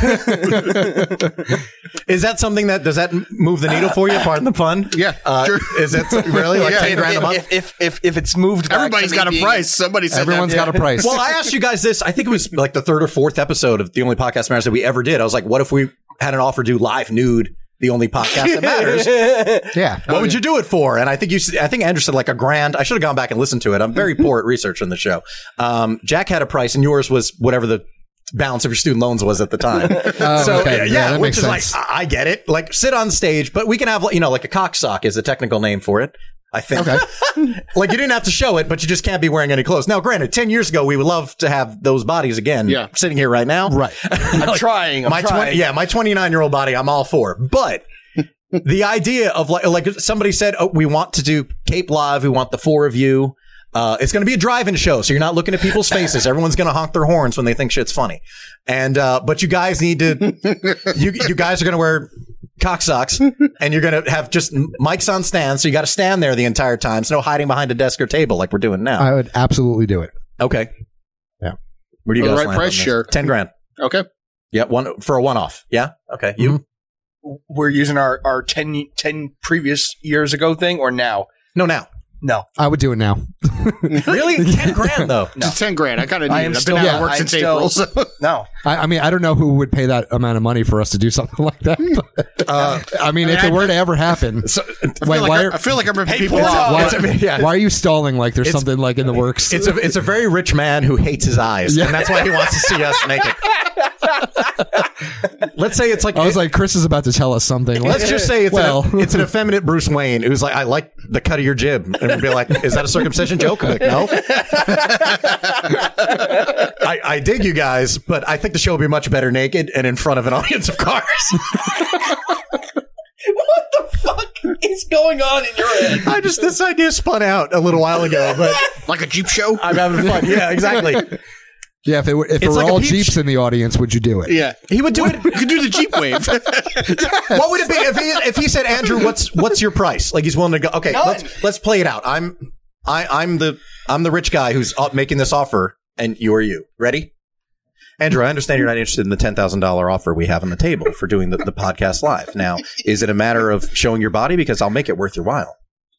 Is that something that does that move the needle for you? Pardon the pun. Yeah, Uh, sure. Is it really like Yeah, ten grand a month? If, if if if it's moved, back to Everybody's me got a being- price. Somebody said Everyone's that. got a price. Well, I asked you guys this. I think it was like the third or fourth episode of The Only Podcast Matters that we ever did. I was like, what if we had an offer to do live nude, the only podcast that matters? yeah, What would you do it for? And I think you, s- I think Andrew said like a grand. I should have gone back and listened to it. I'm very poor at researching the show. Um, Jack had a price, and yours was whatever the balance of your student loans was at the time. Oh, so okay. yeah, Yeah, that which makes is sense. like I I get it. Like sit on stage, but we can have you know like a cocksock is a technical name for it. I think. Okay. Like you didn't have to show it, but you just can't be wearing any clothes. Now, granted, ten years ago we would love to have those bodies again. Yeah. Sitting here right now. Right. I'm trying. I'm my trying. twenty, yeah, my twenty-nine year old body, I'm all for. But the idea of like, like somebody said, oh, we want to do Cape Live. We want the four of you. Uh, it's going to be a drive-in show, so you're not looking at people's faces. Everyone's going to honk their horns when they think shit's funny. And uh, but you guys need to, you you guys are going to wear cock socks, and you're going to have just mics on stands, so you got to stand there the entire time. So no hiding behind a desk or table like we're doing now. I would absolutely do it. Okay. Yeah. Where do you For the guys right land price, on this? sure. Ten grand. Okay. Yeah, one for a one-off. Yeah. Okay. You. We're using our our ten, ten previous years ago thing, or now? No, now. No. I would do it now. Really? Ten grand though. Just ten grand. I kind of I need am it. I've still- been out yeah, of work I'm since still- April. So. No. I, I mean, I don't know who would pay that amount of money for us to do something like that. But, Uh, I mean, I mean, if it I- were to ever happen, so, I feel, wait, like why I, are- I feel like I'm ripping Hey, people pull it off. up. why, It's- I mean, yeah. why are you stalling like there's It's- something like in the works? It's a it's a very rich man who hates his eyes, Yeah. and that's why he wants to see us naked. Let's say it's like I was like, Chris is about to tell us something. let's just say it's well, an, it's an effeminate Bruce Wayne who's like, I like the cut of your jib, and we'd be like, is that a circumcision joke? I'm like, no. I, I dig you guys, but I think the show would be much better naked and in front of an audience of cars. What the fuck is going on in your head? I just this idea spun out a little while ago, but Like a Jeep show? I'm having fun. Yeah, exactly. yeah, if it were, if it It's were like a all peep Jeeps sh- in the audience, would you do it? Yeah. He would do it. You could do the Jeep wave. What would it be if he if he said, Andrew, what's what's your price? Like he's willing to go. Okay, None. let's let's play it out. I'm I I'm the I'm the rich guy who's uh, making this offer, and you are you. Ready? Andrew, I understand you're not interested in the ten thousand dollars offer we have on the table for doing the, the podcast live. Now, is it a matter of showing your body? Because I'll make it worth your while.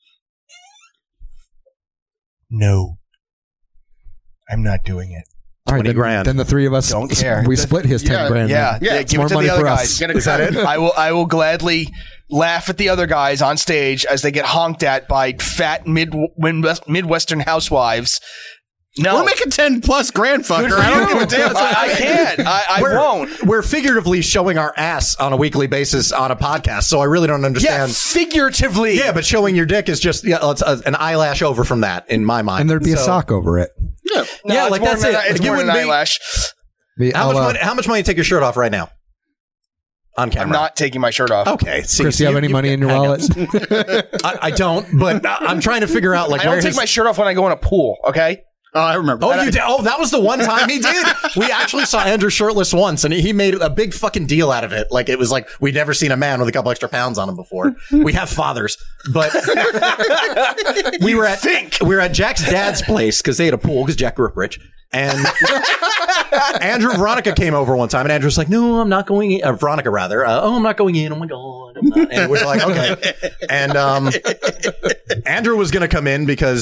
No. I'm not doing it. All right, twenty then, grand. Then the three of us, Don't care. we split his ten Yeah, grand. Yeah, then. yeah. It's give more it to money the other for us. guys. Get a Is that cut. it? I will. I will gladly laugh at the other guys on stage as they get honked at by fat mid Midwest, Midwestern housewives. No, We're making ten plus grand, fucker. Good for I don't you. give a damn. I, I can't. I, I we're, won't. We're figuratively showing our ass on a weekly basis on a podcast, so I really don't Yeah, understand. figuratively. Yeah, but showing your dick is just yeah, it's a, an eyelash over from that in my mind. And there'd be a So- sock over it. Yeah. No, Yeah, it's like more that's than it. an- It's Like, you more than an wouldn't be- eyelash. The- How I'll, much uh, money? How much money to take your shirt off right now? On camera. I'm not taking my shirt off. Okay, see, Chris, do you have any money in your hang wallet? on. I, I don't, but I- I'm trying to figure out like I don't where take his. my shirt off when I go in a pool. Okay. Oh, I remember. Oh, that. you did. Oh, that was the one time he did. We actually saw Andrew shirtless once, and he made a big fucking deal out of it. Like it was like we'd never seen a man with a couple extra pounds on him before. We have fathers, but we were at think. we were at Jack's dad's place because they had a pool because Jack grew up rich. And Andrew and Veronica came over one time, and Andrew's like, "No, I'm not going in." Uh, Veronica, rather. Uh, oh, I'm not going in. Oh my god. I'm not. And we're like, okay. And um, Andrew was going to come in because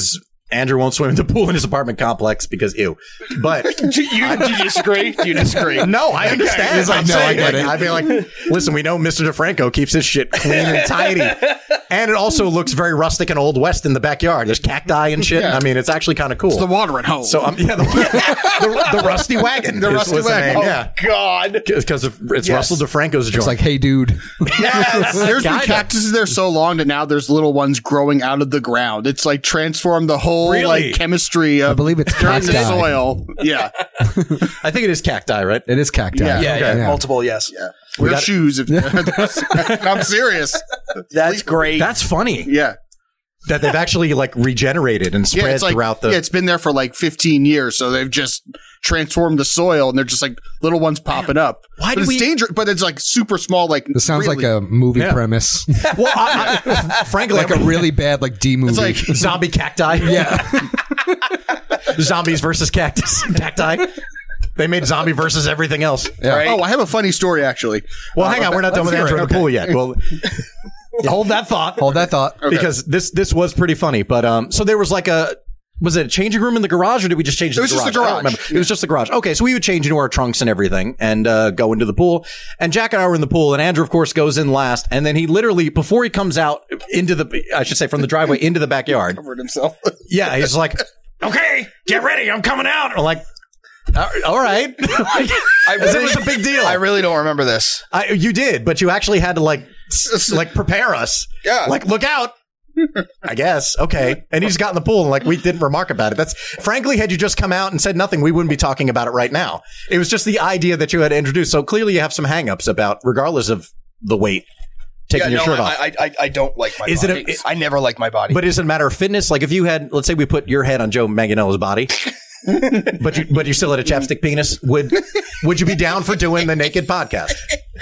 Andrew won't swim in the pool in his apartment complex because ew. But do, you, do you disagree? Do you disagree? no, I understand. He's like, I'm no, saying, I get like, it. I'd be like, listen, we know Mister DeFranco keeps his shit clean and tidy. And it also looks very rustic and Old West in the backyard. There's cacti and shit. Yeah. I mean, it's actually kind of cool. It's the watering hole. So, um, yeah, the, the, the Rusty Wagon. The is- Rusty was the Wagon. name, Oh, yeah. God. Because it's Yes. Russell DeFranco's joint. It's like, hey, dude. Yes. There's been Kinda. cactuses there so long that now there's little ones growing out of the ground. It's like transformed the whole Really? like chemistry I of believe it's during the cacti. soil. Yeah, I think it is cacti, right? It is cacti. Yeah. Yeah, yeah, Yeah. multiple, yes. yeah. Wear got- shoes. If, I'm serious. That's great. That's funny Yeah, that they've actually like regenerated and yeah. spread It's like throughout the. yeah. It's been there for like fifteen years, so they've just transformed the soil, and they're just like little ones popping up. Why but do it's we- dangerous? But it's like super small. Like This sounds really, like a movie Yeah. premise. well, I, I, frankly, like a I'm- really bad like D movie. It's like zombie cacti. yeah. Zombies versus cactus cacti. They made zombie versus everything else. Yeah. Right? oh, I have a funny story actually. Well, hang on, we're not done with Let's hear Andrew in it. the pool yet. Well, hold that thought Hold that thought. Okay. because this this was pretty funny. But um, so there was like a. Was it a changing room in the garage, or did we just change It the was garage? just the I don't garage. remember. It was just the garage. Okay, so we would change into our trunks and everything and uh, go into the pool. And Jack and I were in the pool, and Andrew, of course, goes in last. And then he literally, before he comes out into the, I should say, from the driveway into the backyard, Covered himself. yeah, he's like, "Okay, get ready, I'm coming out." I'm like, "All all right." Like, I as if it really- was a big deal. I really don't remember this. I, you did, but you actually had to like, s- like prepare us. Yeah. Like, look out. I guess. Okay. And he just got in the pool and like, we didn't remark about it. That's frankly, had you just come out and said nothing, we wouldn't be talking about it right now. It was just the idea that you had introduced. So clearly you have some hangups about, regardless of the weight, taking yeah, your no, shirt I, off. I, I, I don't like my Is it body. a- I never like my body. But is it a matter of fitness? Like if you had, let's say we put your head on Joe Manganiello's body, but you, but you still had a chapstick penis, would, would you be down for doing the naked podcast?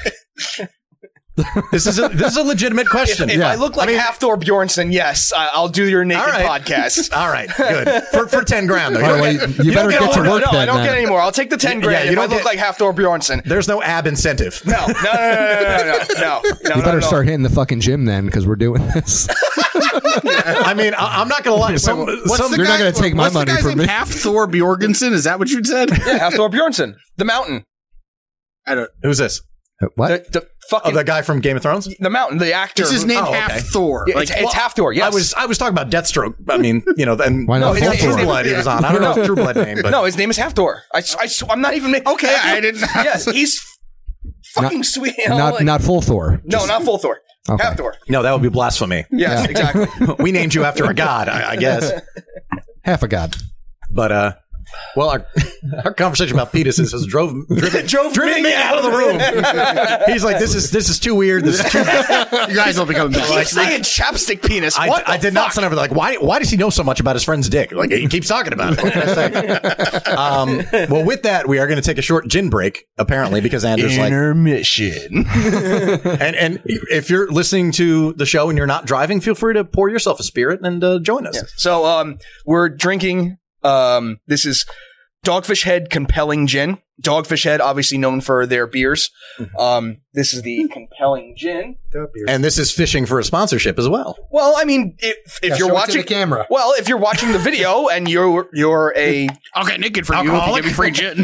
This is a, this is a legitimate if question. if I look like I mean- half Thor Bjornsson, yes, I, I'll do your naked All right. podcast. All right, good. For, for ten grand though. By the way, You don't you better get get to no, work no, then. I don't man. get any more. I'll take the ten Yeah, grand you if I don't look get- like half Thor Bjornsson. There's no ab incentive. No, no, no, no, no, no, no, no, no, You no, better no. start hitting the fucking gym then, because we're doing this. I mean, I, I'm not gonna lie. Some, What's some, the You're not guy- gonna take my what's the money guy's from name? me. Half Thor Bjorgensen. Is that what you said? Yeah, half Thor Bjornsson, the mountain, I don't. who's this? What? the, the Oh, fucking the guy from Game of Thrones. the mountain, the actor. Is his who- name Oh, Half okay. Thor? Yeah, Like, it's, it's half Thor. Yes, I was I was talking about Deathstroke. I mean, you know, then Why not no, Full his, Thor? True Blood he was on. I don't know his True Blood name, but no, his name is half Thor. I, I, I'm not even making. Okay, I didn't- Yes, he's fucking sweet. you know, Not like- not full Thor. no, not full Thor. Okay. Half Thor. no, that would be blasphemy. Yes, Yeah. exactly. We named you after a god, I, I guess. Half a god. But uh, well, our our conversation about penises has drove driven, Drove driven me me out of the room. He's like, this is this is too weird. This is too. you guys will become He's like, saying chapstick penis. I, What the I did not fuck? send over like why why does he know so much about his friend's dick? Like he keeps talking about it. What can I say? um, well, with that, we are going to take a short gin break apparently because Andrew's like, Intermission. and and if you're listening to the show and you're not driving, feel free to pour yourself a spirit and uh, join us. So, um, we're drinking. Um, this is Dogfish Head Compelling Gin. Dogfish Head, obviously known for their beers. Um, this is the Compelling Gin. And this is fishing for a sponsorship as well. Well, I mean, if if you're watching camera. well, if you're watching the video and you're you're a I'll get naked for you if you give me free gin.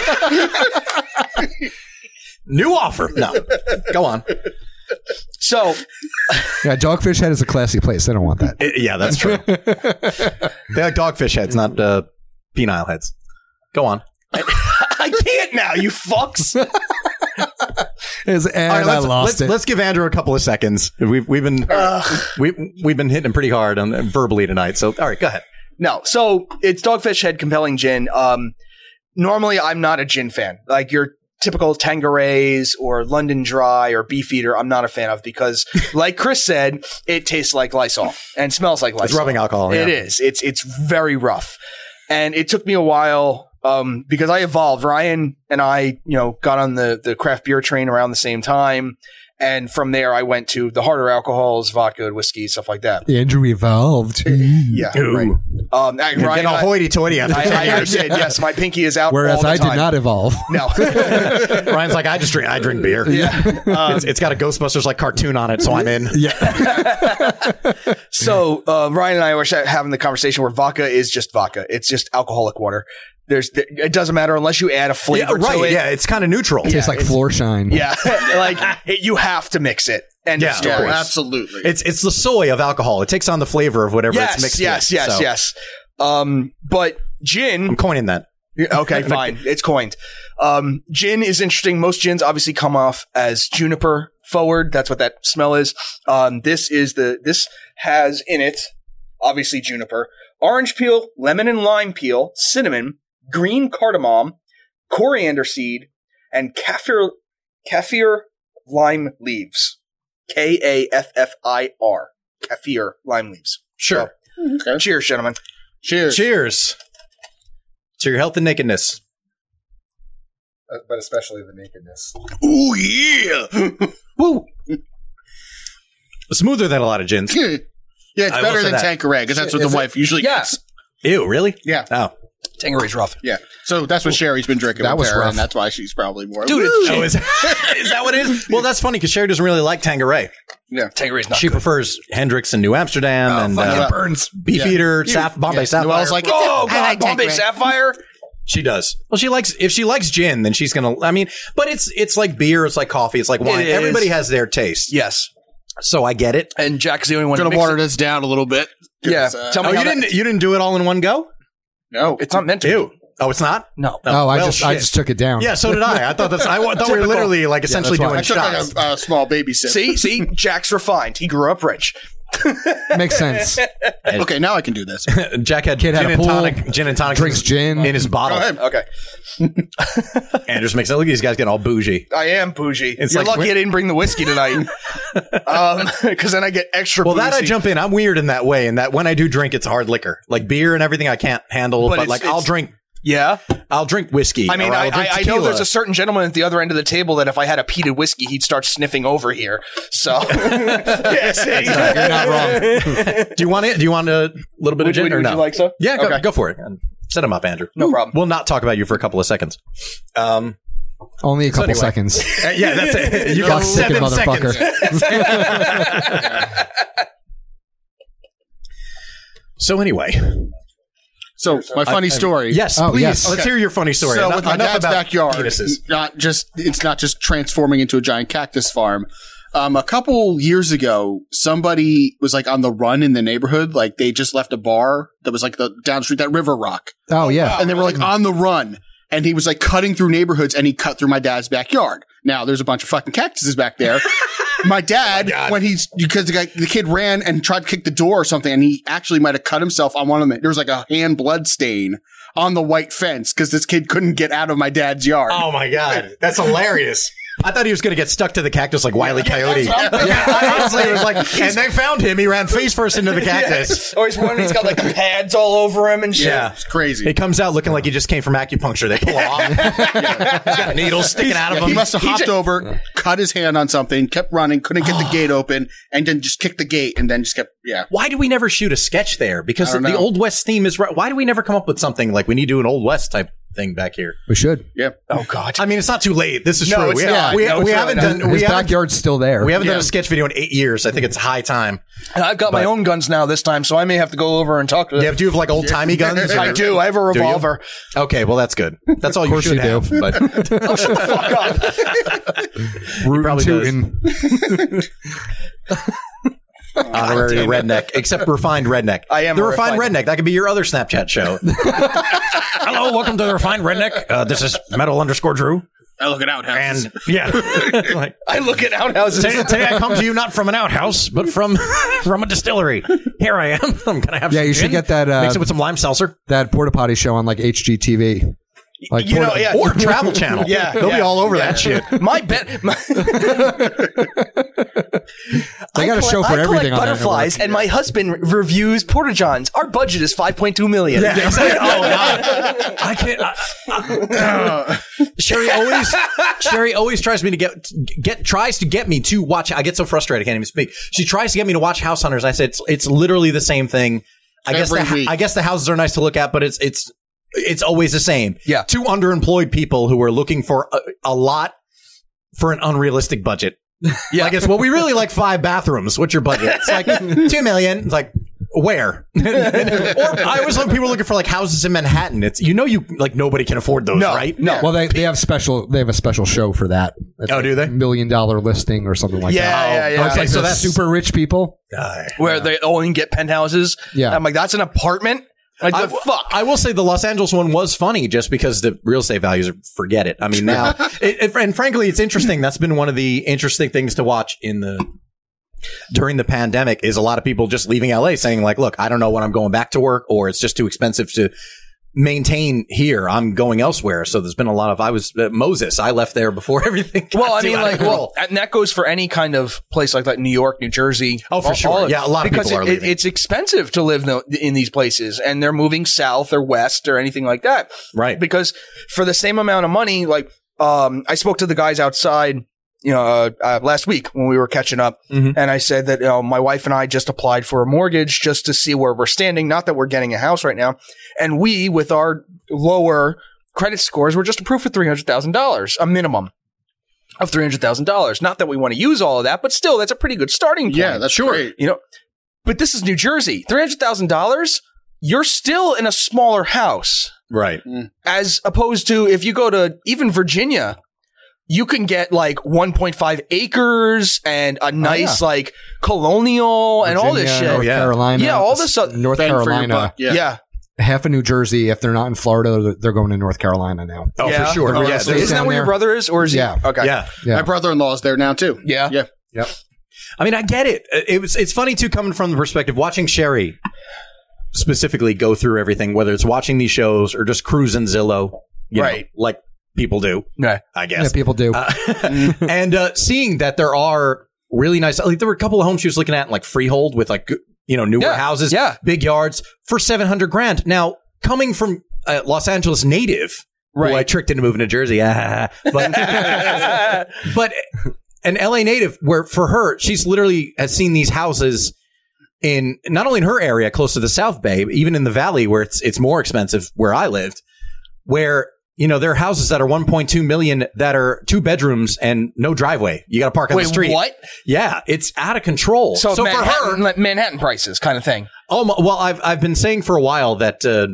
New offer. No, go on. so Yeah, Dogfish Head is a classy place. They don't want that. I- yeah, that's true. They like dogfish heads, not uh, penile heads. Go on. I can't now, you fucks. Is- and All right, I let's, lost let's, it. let's give Andrew a couple of seconds. We've we've been we we've been hitting him pretty hard on verbally tonight. So all right, go ahead. No, so it's Dogfish Head Compelling Gin. Um, normally I'm not a gin fan. Like your typical Tanquerays or London Dry or Beefeater, I'm not a fan of because, like Chris said, it tastes like Lysol and smells like Lysol. It's rubbing alcohol. It yeah. is. It's it's very rough, and it took me a while um, because I evolved. Ryan and I, you know, got on the the craft beer train around the same time, And from there, I went to the harder alcohols, vodka, whiskey, stuff like that. Andrew evolved. Yeah, Ooh. right. Um, I, You're Ryan, getting all I, hoity-toity after I, ten I, I years. did, yes. My pinky is out all Whereas the I time. did not evolve. No. Ryan's like, I just drink. I drink beer. Yeah. Um, it's, it's got a Ghostbusters like cartoon on it, so I'm in. Yeah. So uh, Ryan and I were having the conversation where vodka is just vodka. It's just alcoholic water. There's, it doesn't matter unless you add a Yeah, flavor right. to it. Yeah, it's kind of neutral. Tastes like floor shine. Yeah, like it, you have to mix it. End Yeah, of of story. course. absolutely. It's it's the soy of alcohol. It takes on the flavor of whatever Yes, it's mixed yes, with. yes, So yes. Um, but I'm gin. coining that. Okay, fine. It's coined. Um, gin is interesting. Most gins obviously come off as juniper forward. That's what that smell is. Um, this is the this has in it obviously juniper, orange peel, lemon and lime peel, cinnamon, green cardamom, coriander seed, and kaffir kaffir lime leaves. K A F F I R. Kaffir lime leaves. Sure. So, Okay. cheers, gentlemen. Cheers. Cheers to your health and nakedness. But especially the nakedness. Oh yeah. Woo! Smoother than a lot of gins. Yeah, it's I will better say than that. Tanqueray because that's what Is the it? wife usually Yeah. gets. Ew, really? Yeah. Oh. Tangeray's rough. Yeah. So that's what Sherry's been drinking That with was her, rough. and that's why she's probably more. Dude, Woo! it's Oh, is, is that what it is? Well, that's funny because Sherry doesn't really like Tanqueray. Tangeray's not She good. prefers Hendrix and New Amsterdam Oh, and fuck uh, yeah. Burns. Beefeater, Yeah. Saf- Bombay Yeah. Sapphire. Noelle's like, Oh, I God, like Bombay Tanqueray. Sapphire? She does. Well, she likes if she likes gin, then she's gonna. I mean, but it's it's like beer, it's like coffee, it's like wine. It is. Everybody has their taste, Yes. so I get it. And Jack's the only one I'm who gonna makes water it. this down a little bit. Yeah. 'Cause, uh, Tell me Oh, how you that- didn't you didn't do it all in one go? No. It's not meant to. Ew. Oh, it's not. No. Oh, I well, just I shit. just took it down. Yeah, so did I. I thought that's. I thought we were literally like essentially that's why. doing I took shots. like a, a small baby sip. See, see, Jack's refined. He grew up rich. Makes sense. Okay, now I can do this. Jack had Kid gin had a and pool, tonic, gin and tonic, drinks gin. in his Go bottle. ahead. Okay. Andrews makes it look at these guys getting all bougie. I am bougie. It's You're like- lucky I didn't bring the whiskey tonight. um, because then I get extra Well, that I boozy. jump in. I'm weird in that way, in that when I do drink, it's hard liquor, like beer and everything. I can't handle, But but, it's- like I'll it's- drink. Yeah. I'll drink whiskey. I mean, or I, I'll drink I, I know tequila. there's a certain gentleman at the other end of the table that if I had a peated whiskey, he'd start sniffing over here. So, yes. You're not wrong. Do you want it? Do you want a little bit Would, of gin would, or would no? you like so? Yeah, go, Okay. go for it. And set him up, Andrew. No problem. We'll not talk about you for a couple of seconds. Um, Only a couple anyway. seconds. uh, yeah, that's it. You got Cock-sticking seven motherfucker. seconds. So anyway, So my funny story. yes, Oh, please. yes. Let's Okay. hear your funny story. So Enough- with my enough dad's about backyard, penises. not just it's not just transforming into a giant cactus farm. Um, a couple years ago, somebody was like on the run in the neighborhood. Like they just left a bar that was like the down the street, that River Rock, Oh yeah. and they were like on the run. And he was like cutting through neighborhoods, and he cut through my dad's backyard. Now there's a bunch of fucking cactuses back there. My dad, when he's because the guy, the kid ran and tried to kick the door or something, and he actually might have cut himself on one of them. There was like a hand blood stain on the white fence because this kid couldn't get out of my dad's yard. Oh my god, that's hilarious. I thought he was going to get stuck to the cactus like Wile E. Coyote. Yeah, I honestly was like, and they found him. He ran face first into the cactus. Or he's one, he's got like pads all over him and shit. Yeah. It's crazy. He comes out looking like he just came from acupuncture. They pull him off. He's got needles sticking out of Yeah, him. he must have hopped over, cut his hand on something, kept running, couldn't get the gate open, and then just kicked the gate, and then just kept, yeah. Why do we never shoot a sketch there? Because I don't the know. Old West theme is right. Why do we never come up with something like we need to do an Old West type thing back here? We should. Yeah. Oh God. I mean, it's not too late. This is No, true. it's we not. we, No, we it's haven't really done. not. We His haven't, backyard's still there. we haven't done Yeah. a sketch video in eight years. I think it's high time. And I've got my But- own guns now this time, so I may have to go over and talk to them. Yeah, do you have like old timey guns? I do. I have a you? revolver. Okay, well that's good. That's all Of you course should you have. do. But Fuck up. Rootin' probably does. tootin'. honorary redneck, except refined redneck. I am the a refined refined- redneck. That could be your other Snapchat show. Hello, welcome to the refined redneck. Uh, this is metal underscore Drew, I look at outhouses. and yeah, like, I look at outhouses. today, today I come to you not from an outhouse, but from from a distillery. Here I am. I'm gonna have Yeah, some you should gin. get that, uh, Mix it with some lime seltzer. That porta potty show on like H G T V. Like you know, Porta- yeah. Or Travel Channel. Yeah, They'll yeah, be all over yeah. that shit. My bet. My They got a I show collect- for I everything collect on that butterflies, network. and my husband reviews Porta Johns. Our budget is five point two million. Yeah, exactly. Oh god, I can't. I, I, Sherry always, Sherry always tries me to get get tries to get me to watch. I get so frustrated, I can't even speak. She tries to get me to watch House Hunters. I said it's it's literally the same thing. I guess Every the, week. I guess the houses are nice to look at, but it's it's it's always the same. Yeah. Two underemployed people who are looking for a, a lot for an unrealistic budget. Yeah. I guess, well, we really like five bathrooms. What's your budget? It's like two million. It's like, where? Or I always love people looking for like houses in Manhattan. It's, you know, you like nobody can afford those, No, right? no. Well, they, they have special. They have a special show for that. It's Oh, like do they? Million dollar listing or something like Yeah, that. yeah, yeah. Oh, it's like so the that's- super rich people. Uh, Where they only get penthouses. Yeah. I'm like, that's an apartment. Like, I, the fuck. I will say the Los Angeles one was funny just because the real estate values are, forget it. I mean, now, it, it, and frankly, it's interesting. That's been one of the interesting things to watch in the, during the pandemic is a lot of people just leaving L A saying like, look, I don't know when I'm going back to work or it's just too expensive to maintain here. I'm going elsewhere. So there's been a lot of, I was uh, Moses. I left there before everything. got Well, I too mean, out of like, control. well, and that goes for any kind of place like that, New York, New Jersey. Oh, for all- sure. all of- Yeah, a lot of because people are it, it- leaving. it's expensive to live no- in these places, and they're moving south or west or anything like that. Right. Because for the same amount of money, like, um, I spoke to the guys outside, you know, uh, uh, last week when we were catching up, Mhm. and I said that, you know, my wife and I just applied for a mortgage just to see where we're standing. Not that we're getting a house right now. And we, with our lower credit scores, were just approved for three hundred thousand dollars, a minimum of three hundred thousand dollars. Not that we want to use all of that, but still, that's a pretty good starting point. Yeah, that's great. You know, but this is New Jersey. three hundred thousand dollars, you're still in a smaller house. Right. As opposed to if you go to even Virginia, you can get like one point five acres and a nice like colonial and all this Virginia, shit. North Oh, yeah. Carolina. Yeah, all this stuff- North Bang for your Carolina. buck. Yeah. Yeah. Half of New Jersey. If they're not in Florida, they're- they're going to North Carolina now. Oh, Yeah. for sure. Oh, yeah. that's- there's- Isn't that down where your there. brother is? Or is he? Yeah. Okay. yeah. Yeah. My brother-in-law is there now too. Yeah. Yeah. Yep. I mean, I get it. It was. It's funny too, coming from the perspective watching Sherry specifically go through everything, whether it's watching these shows or just cruising Zillow, you know, Right. like people do, Right. I Yeah, guess. people do. Uh, and uh, seeing that there are really nice, like there were a couple of homes she was looking at, like freehold with like you know newer Yeah, houses, yeah. big yards for seven hundred grand. Now coming from a Los Angeles native, Right. who I tricked into moving to Jersey, ah, but but an L A native, where for her, she's literally has seen these houses in not only in her area, close to the South Bay, but even in the Valley, where it's it's more expensive where I lived, where you know there are houses that are one point two million that are two bedrooms and no driveway. You got to park on Wait, the street. what? Yeah, it's out of control. So, So, for Manhattan, her, like Manhattan prices kind of thing. oh my, well, I've I've been saying for a while that uh,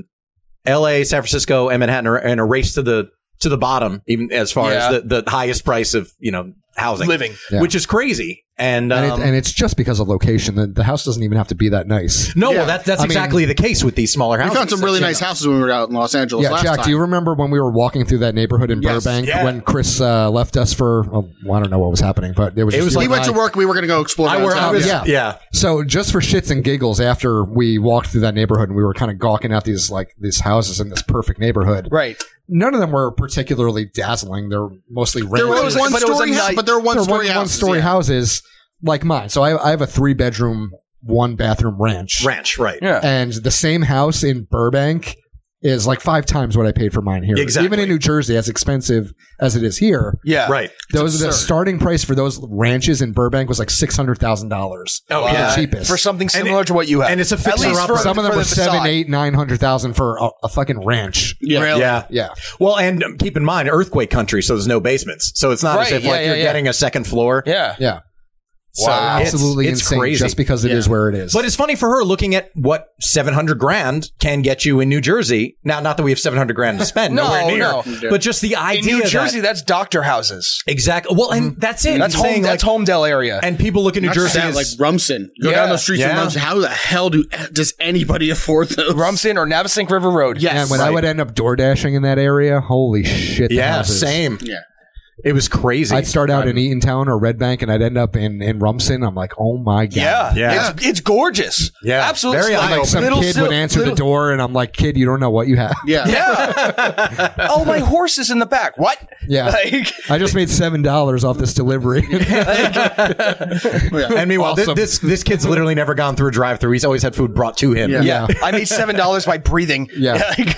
L A, San Francisco, and Manhattan are in a race to the to the bottom, even as far Yeah. as the, the highest price of you know housing, Living. Yeah. which is crazy. And, and, um, it, and it's just because of location. The, the house doesn't even have to be that nice. no, Yeah. well, that, that's I mean- exactly the case with these smaller We houses. found some really nice houses when we were out in Los Angeles Yeah, last Jack, time. do you remember when we were walking through that neighborhood in Yes. Burbank Yeah. when Chris uh, left us for, oh, well, I don't know what was happening, but it was It just was you he and went to I. work. We were going to go explore I, were, I downtown. was, Yeah. yeah. So just for shits and giggles, after we walked through that neighborhood and we were kind of gawking at these like these houses in this perfect neighborhood, Right. none of them were particularly dazzling. They're mostly There were ranches. one but it was a story, nice- but there were one They're story one, houses. story yeah. houses like mine. So I, I have a three bedroom, one bathroom ranch, Ranch, right. Yeah. and the same house in Burbank is like five times what I paid for mine here. Exactly. Even in New Jersey, as expensive as it is here, Yeah. Right. those the absurd. starting price for those ranches in Burbank was like six hundred thousand dollars. Oh, The yeah. cheapest. For something And similar it- to what you have. and it's a At fixer least upper. for- Some of them for were the seven, facade. eight, nine hundred thousand for a, a fucking ranch. Yeah. Really? Yeah. Yeah, Well, and um, keep in mind, earthquake country, so there's no basements. So it's not as Right, if yeah, like yeah, you're yeah. getting a second floor. Yeah. yeah. So Wow. it's- Absolutely it's insane, crazy. just because it is Yeah. where it is. But it's funny for her looking at what seven hundred grand can get you in New Jersey. Now, not that we have seven hundred grand to spend, No, nowhere near, no. but just the In idea New that- Jersey, that's doctor houses. exactly. Well, and that's it. That's I'm saying, home. That's like, Homedale area. and people look at New Not Jersey that, as like Rumson. Go Yeah. down those streets Yeah. in Rumson. How the hell do does anybody afford those? Rumson or Navasink River Road. Yes. and when I right. would end up door dashing in that area, holy shit! the yeah, houses. same. Yeah. It was crazy. I'd start out in Eatontown or Red Bank, and I'd end up in, in Rumson. I'm like, oh my god, Yeah, Yeah. It's, it's gorgeous. Yeah. Absolutely. Very It's like some little kid sil- would answer little- the door, and I'm like, kid, you don't know what you have. Yeah. Yeah. Oh, my horse is in the back. What? Yeah. Like, I just made seven dollars off this delivery. And meanwhile, thi- Awesome. this this kid's literally never gone through a drive-through. He's always had food brought to him. Yeah. Yeah. I made seven dollars by breathing. Yeah. Like,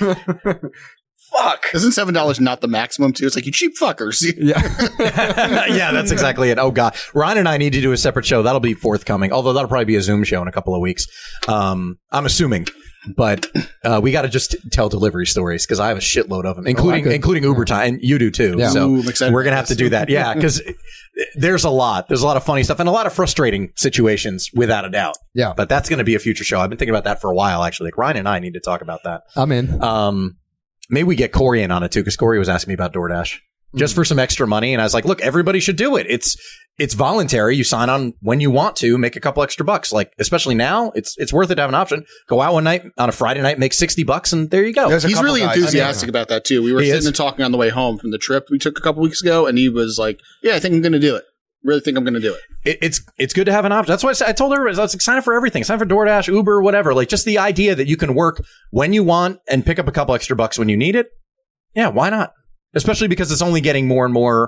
fuck. Isn't seven dollars not the maximum too? It's like, you cheap fuckers. Yeah. Yeah, that's exactly it. Oh god, Ryan and I need to do a separate show. That'll be forthcoming. Although that'll probably be a Zoom show in a couple of weeks. Um, I'm assuming, but uh, we got to just tell delivery stories because I have a shitload of them, including could. including Uber time, and you do too. Yeah. So Ooh, I'm excited we're gonna about have to this. do that. Yeah, because there's a lot. There's a lot of funny stuff and a lot of frustrating situations, without a doubt. Yeah. But that's going to be a future show. I've been thinking about that for a while, actually. Like Ryan and I need to talk about that. I'm in. Um, maybe we get Corey in on it too, because Corey was asking me about DoorDash just for some extra money, and I was like, "Look, everybody should do it. It's it's voluntary. You sign on when you want to, make a couple extra bucks. Like especially now, it's it's worth it to have an option. Go out one night on a Friday night, make sixty bucks, and there you go. There's a He's couple really guys- enthusiastic about that too. We were He sitting is. and talking on the way home from the trip we took a couple weeks ago, and he was like, "Yeah, I think I'm going to do it. Really think I'm going to do it." It, it's it's good to have an option. That's why I, said, I told everybody, I was like, sign up for everything. Sign up for DoorDash, Uber, whatever. Like just the idea that you can work when you want and pick up a couple extra bucks when you need it. Yeah, why not? Especially because it's only getting more and more.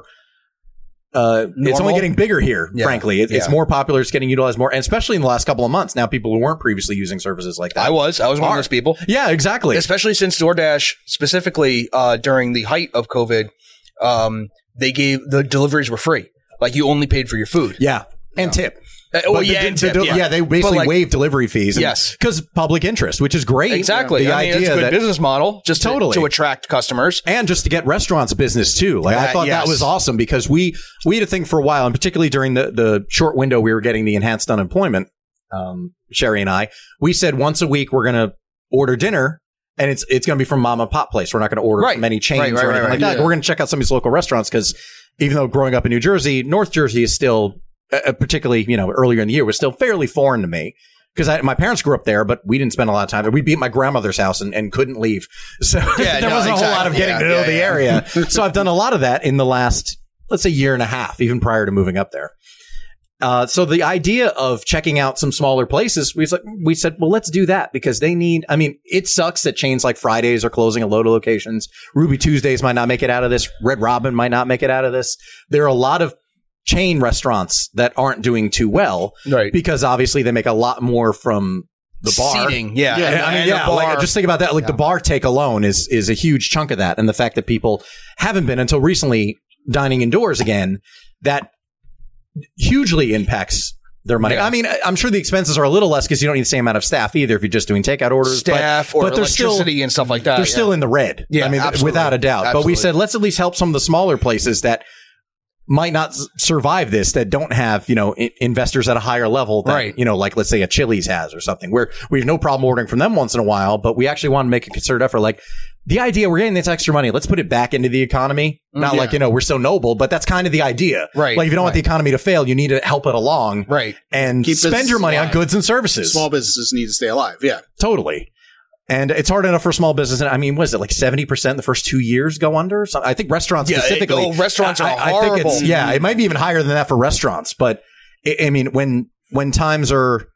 Uh, it's Normal? only getting bigger here. Yeah. Frankly, it, it's Yeah. more popular. It's getting utilized more, and especially in the last couple of months. Now, people who weren't previously using services like that. I was. I was one of Are. those people. Yeah, exactly. Especially since DoorDash, specifically uh, during the height of COVID, um, they gave the deliveries were free. Like you only paid for your food. Yeah, and tip. Uh, well, But yeah, the- and the- tip, the- yeah. they But, basically like, waive delivery fees. Yes. because public interest, which is great. Exactly. The I mean, idea it's a good that, business model just to- Totally. to, attract customers. and just to get restaurants business too. Like I Uh, thought yes. that was awesome because we we had a thing for a while, and particularly during the the short window we were getting the enhanced unemployment. Um, Sherry and I, we said once a week we're going to order dinner. And it's it's going to be from mom and pop place. We're not going to order Right. from any chains Right, right, or anything right, like right. that. Yeah. We're going to check out some of these local restaurants because even though growing up in New Jersey, North Jersey is still, uh, particularly you know earlier in the year, was still fairly foreign to me because my parents grew up there, but we didn't spend a lot of time there. We'd be at my grandmother's house and, and couldn't leave, so Yeah, there no, wasn't a whole lot of exactly. getting Yeah, to know yeah, the yeah. area. So I've done a lot of that in the last, let's say, year and a half, even prior to moving up there. Uh, so the idea of checking out some smaller places, we, was like, we said, well, let's do that because they need, I mean, it sucks that chains like Fridays are closing a load of locations. Ruby Tuesdays might not make it out of this. Red Robin might not make it out of this. There are a lot of chain restaurants that aren't doing too well Right. because obviously they make a lot more from the bar. Seating. Yeah. Yeah, And- I mean, and yeah, the like bar- just think about that. Like the bar take alone is is a huge chunk of that, and the fact that people haven't been until recently dining indoors again, that hugely impacts their money. Yeah. I mean, I- I'm sure the expenses are a little less because you don't need the same amount of staff either if you're just doing takeout orders. staff but, or but they're still electricity and stuff like that. they're yeah. still in the red. Yeah, I mean, absolutely. without a doubt. But we Absolutely. said let's at least help some of the smaller places that might not s- survive this, that don't have, you know, I- investors at a higher level that, Right. you know, like let's say a Chili's has or something where we have no problem ordering from them once in a while, but we actually want to make a concerted effort. Like the idea we're getting this extra money, let's put it back into the economy. Not Yeah. like, you know, we're so noble, but that's kind of the idea. Right, Like if you don't want right. the economy to fail, you need to help it along Right. and Keep spend businesses your money on alive. goods and services. Small businesses need to stay alive. Yeah. Totally. And it's hard enough for small business. And I mean, what is it, like seventy percent the first two years go under? So I think restaurants Yeah, it- specifically. oh, restaurants are I, I think it's, horrible. yeah, it might be even higher than that for restaurants. But I, I mean, when, when times are,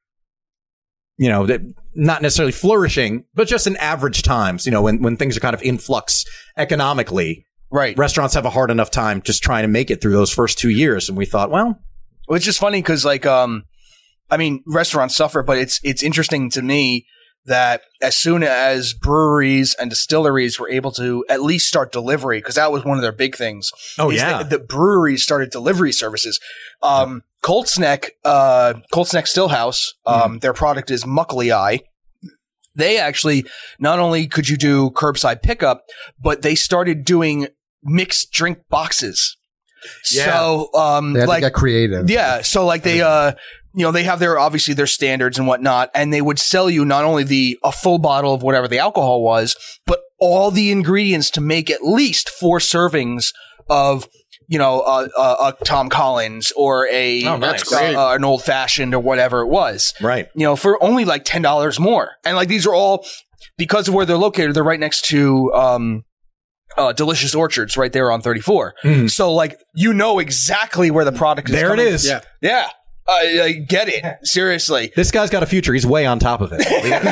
you know, that not necessarily flourishing, but just in average times, you know, when, when things are kind of in flux economically, Right. restaurants have a hard enough time just trying to make it through those first two years. And we thought, well, Well, it's just funny because, like, um, I mean, restaurants suffer, but it's it's interesting to me that as soon as breweries and distilleries were able to at least start delivery, because that was one of their big things. Oh, is yeah. that the breweries started delivery services. Um, Colt's Neck, uh, Colt's Neck Stillhouse, um, their product is Muckley Eye. They actually not only could you do curbside pickup, but they started doing mixed drink boxes. Yeah. So, um, They had like, to get creative. yeah. So like they, uh, you know, they have their, obviously their standards and whatnot, and they would sell you not only the, a full bottle of whatever the alcohol was, but all the ingredients to make at least four servings of, you know, uh, uh, a Tom Collins or a, Oh, nice. That's great. uh, an old fashioned or whatever it was, right. you know, for only like ten dollars more. And like these are all, because of where they're located, they're right next to, um, uh, Delicious Orchards right there on thirty-four. Mm. So like you know exactly where the product is. There it coming is. Yeah. Yeah. I, I get it. Seriously. This guy's got a future. He's way on top of it.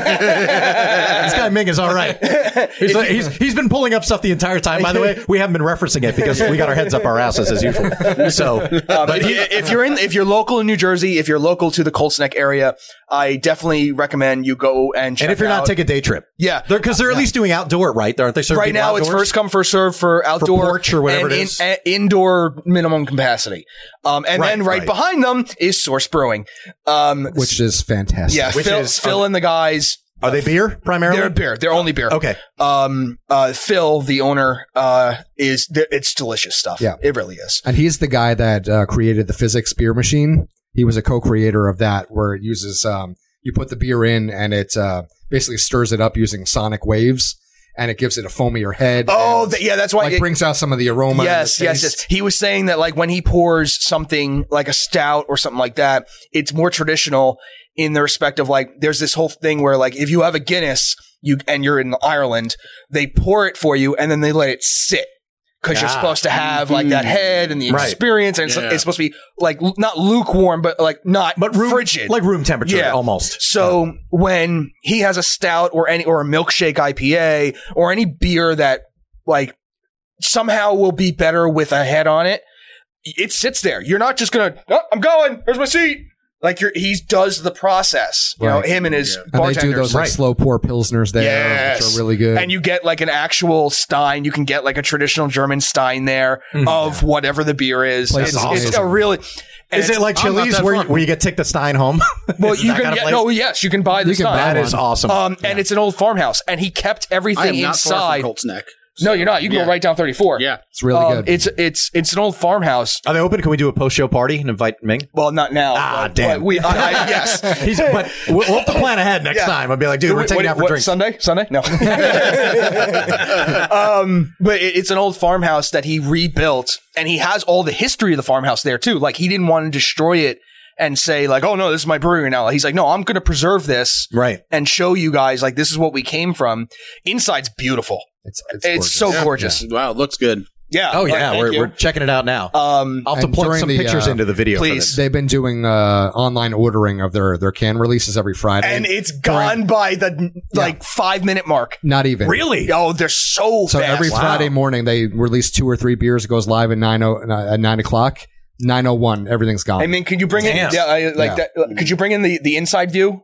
This guy Ming is all right. He's, like, he's he's been pulling up stuff the entire time. By the way, we haven't been referencing it because we got our heads up our asses as usual. So, Um, but if, you, if you're in, if you're local in New Jersey, if you're local to the Colts Neck area, I definitely recommend you go and check and if you're out. not, take a day trip. Yeah. Because they're, they're at least doing outdoor, right? Aren't they serving Right people now, it's outdoors? first come, first serve for outdoor porch or whatever and it in- is. uh, indoor minimum capacity. Um, and Right, then right, right. behind them is Source Brewing. Um, Which is fantastic. yeah, which Phil, is- Phil and the guys. Are they beer primarily? They're beer. They're only beer. Okay. Um, uh, Phil, the owner, uh, is, it's delicious stuff. Yeah. It really is. And he's the guy that uh, created the physics beer machine. He was a co-creator of that, where it uses um, you put the beer in and it uh, basically stirs it up using sonic waves, and it gives it a foamier head. Oh, and, th- yeah, that's why like it brings out some of the aroma. and Yes, the yes, taste. yes. He was saying that like when he pours something like a stout or something like that, it's more traditional in the respect of like, there's this whole thing where like, if you have a Guinness, you, and you're in Ireland, they pour it for you and then they let it sit. Cause you're Ah. supposed to have like that head and the Right. experience, and it's, Yeah. it's supposed to be like l- not lukewarm, but like not But room, frigid. like room temperature, Yeah. almost. So when he has a stout or any or a milkshake I P A or any beer that like somehow will be better with a head on it, it sits there. You're not just gonna, oh, I'm going. Here's my seat. Like you're, he does the process. You know, Right. him and his Yeah. And they bartenders. do those like Right. slow pour pilsners there, Yes. which are really good. And you get like an actual Stein. You can get like a traditional German Stein there of whatever the beer is. Place It's, is it's a amazing. really. and Is it it's- like I'm not Chili's that where you, far. where you get take the Stein home? Well, Is you that can kind of get, place? no, yes, you can buy the You can Stein. buy That is one. awesome. Um, and it's an old farmhouse, and he kept I am everything not far inside. from Colts Neck. No, you're not. You can Yeah. go right down thirty-four. Yeah. it's really Um, good. It's it's it's an old farmhouse. Are they open? Can we do a post-show party and invite Ming? Well, not now. Ah, but, damn. but we, I, I, yes. He's, but we'll we'll have to plan ahead next Yeah. time. I'll be like, dude, we're What- taking what- out for what, drinks. Sunday? Sunday? No. um, but it, it's an old farmhouse that he rebuilt, and he has all the history of the farmhouse there too. Like he didn't want to destroy it and say like, oh no, this is my brewery now. He's like, no, I'm going to preserve this Right. and show you guys like this is what we came from. Inside's beautiful. it's It's, gorgeous. so gorgeous. Wow, it looks good. Yeah. Oh Like, yeah, thank we're you. we're checking it out now. Um, I'll have to and plug during some the, pictures uh, into the video. for please. this. They've been doing uh, online ordering of their, their can releases every Friday. and it's gone by the like five minute mark. Not even. Really? Oh, they're so, So fast. every Wow. Friday morning they release two or three beers. It goes live at nine oh at nine o'clock. Nine oh one, everything's gone. I mean, could you bring Damn. in yeah, I, like Yeah. that? Could you bring in the the inside view?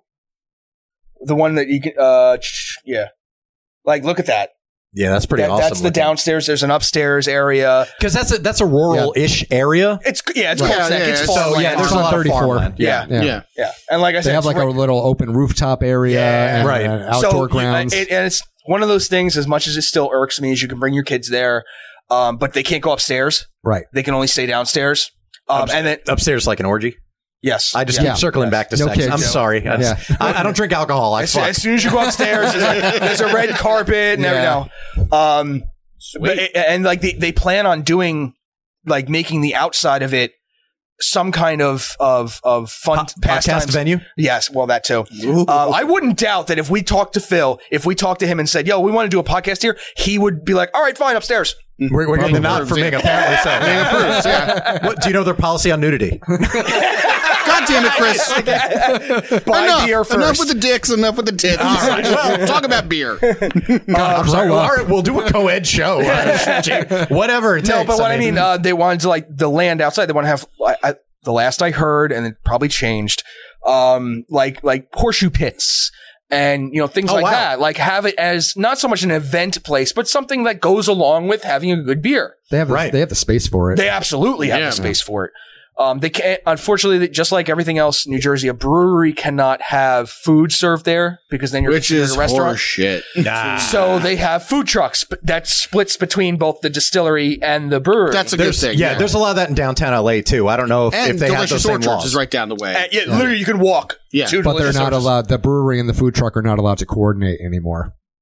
The one that you can, uh, ch- yeah, like look at that. Yeah, that's pretty That- awesome. That's the downstairs. There's an upstairs area. because that's a that's a rural-ish area. It's yeah, it's Right. Colts Yeah, Neck. yeah, It's yeah. So farmland. yeah, there's It's a on lot of thirty-four. farmland. yeah. yeah. Yeah. yeah, and like I said, They have it's like right- a little open rooftop area Yeah. and Right. uh, outdoor so, grounds. It, and it's one of those things. As much as it still irks me, is you can bring your kids there, um, but they can't go upstairs. right. They can only stay downstairs. Um, and then Upstairs like an orgy. yes, I just yeah. keep circling back to No sex. kids. I'm Yeah. sorry. I, just- Yeah. I, I don't drink alcohol. I As, fuck. as soon as you go upstairs, there's a, there's a red carpet and Yeah. everything. Um, but it- and like they, they plan on doing, like making the outside of it some kind of of of fun Po- pastimes. podcast venue. Yes, well that too. Um, I wouldn't doubt that if we talked to Phil, if we talked to him and said, "Yo, we want to do a podcast here," he would be like, "All right, fine, upstairs." We're, we're getting the nod approves, for Ming. yeah. Apparently so. Ming approves, yeah. What, do you know their policy on nudity? God damn it, Chris. Buy enough, beer first. enough with the dicks, enough with the tits. All right, well- talk about beer. I'm sorry. Well, all right, we'll do a co-ed show. Whatever it no, takes. but what I mean, uh, they wanted to like the land outside. They want to have I, I, the last I heard, and it probably changed. Um, like like horseshoe pits and you know things Oh, like wow. that. Like have it as not so much an event place, but something that goes along with having a good beer. They have the, Right. they have the space for it. They absolutely have Yeah, the space for it. Um, they can't, unfortunately, just like everything else in New Jersey, a brewery cannot have food served there because then you're Which considered is a restaurant. horse shit. Nah. So they have food trucks but that splits between both the distillery and the brewery. That's a good There's, thing. yeah, there's a lot of that in downtown L A too. I don't know if, and if they have Delicious those same Orchards laws. is right down the way. Uh, yeah, literally, you can walk. Yeah. to but they're Delicious not Orchards. allowed. The brewery and the food truck are not allowed to coordinate anymore.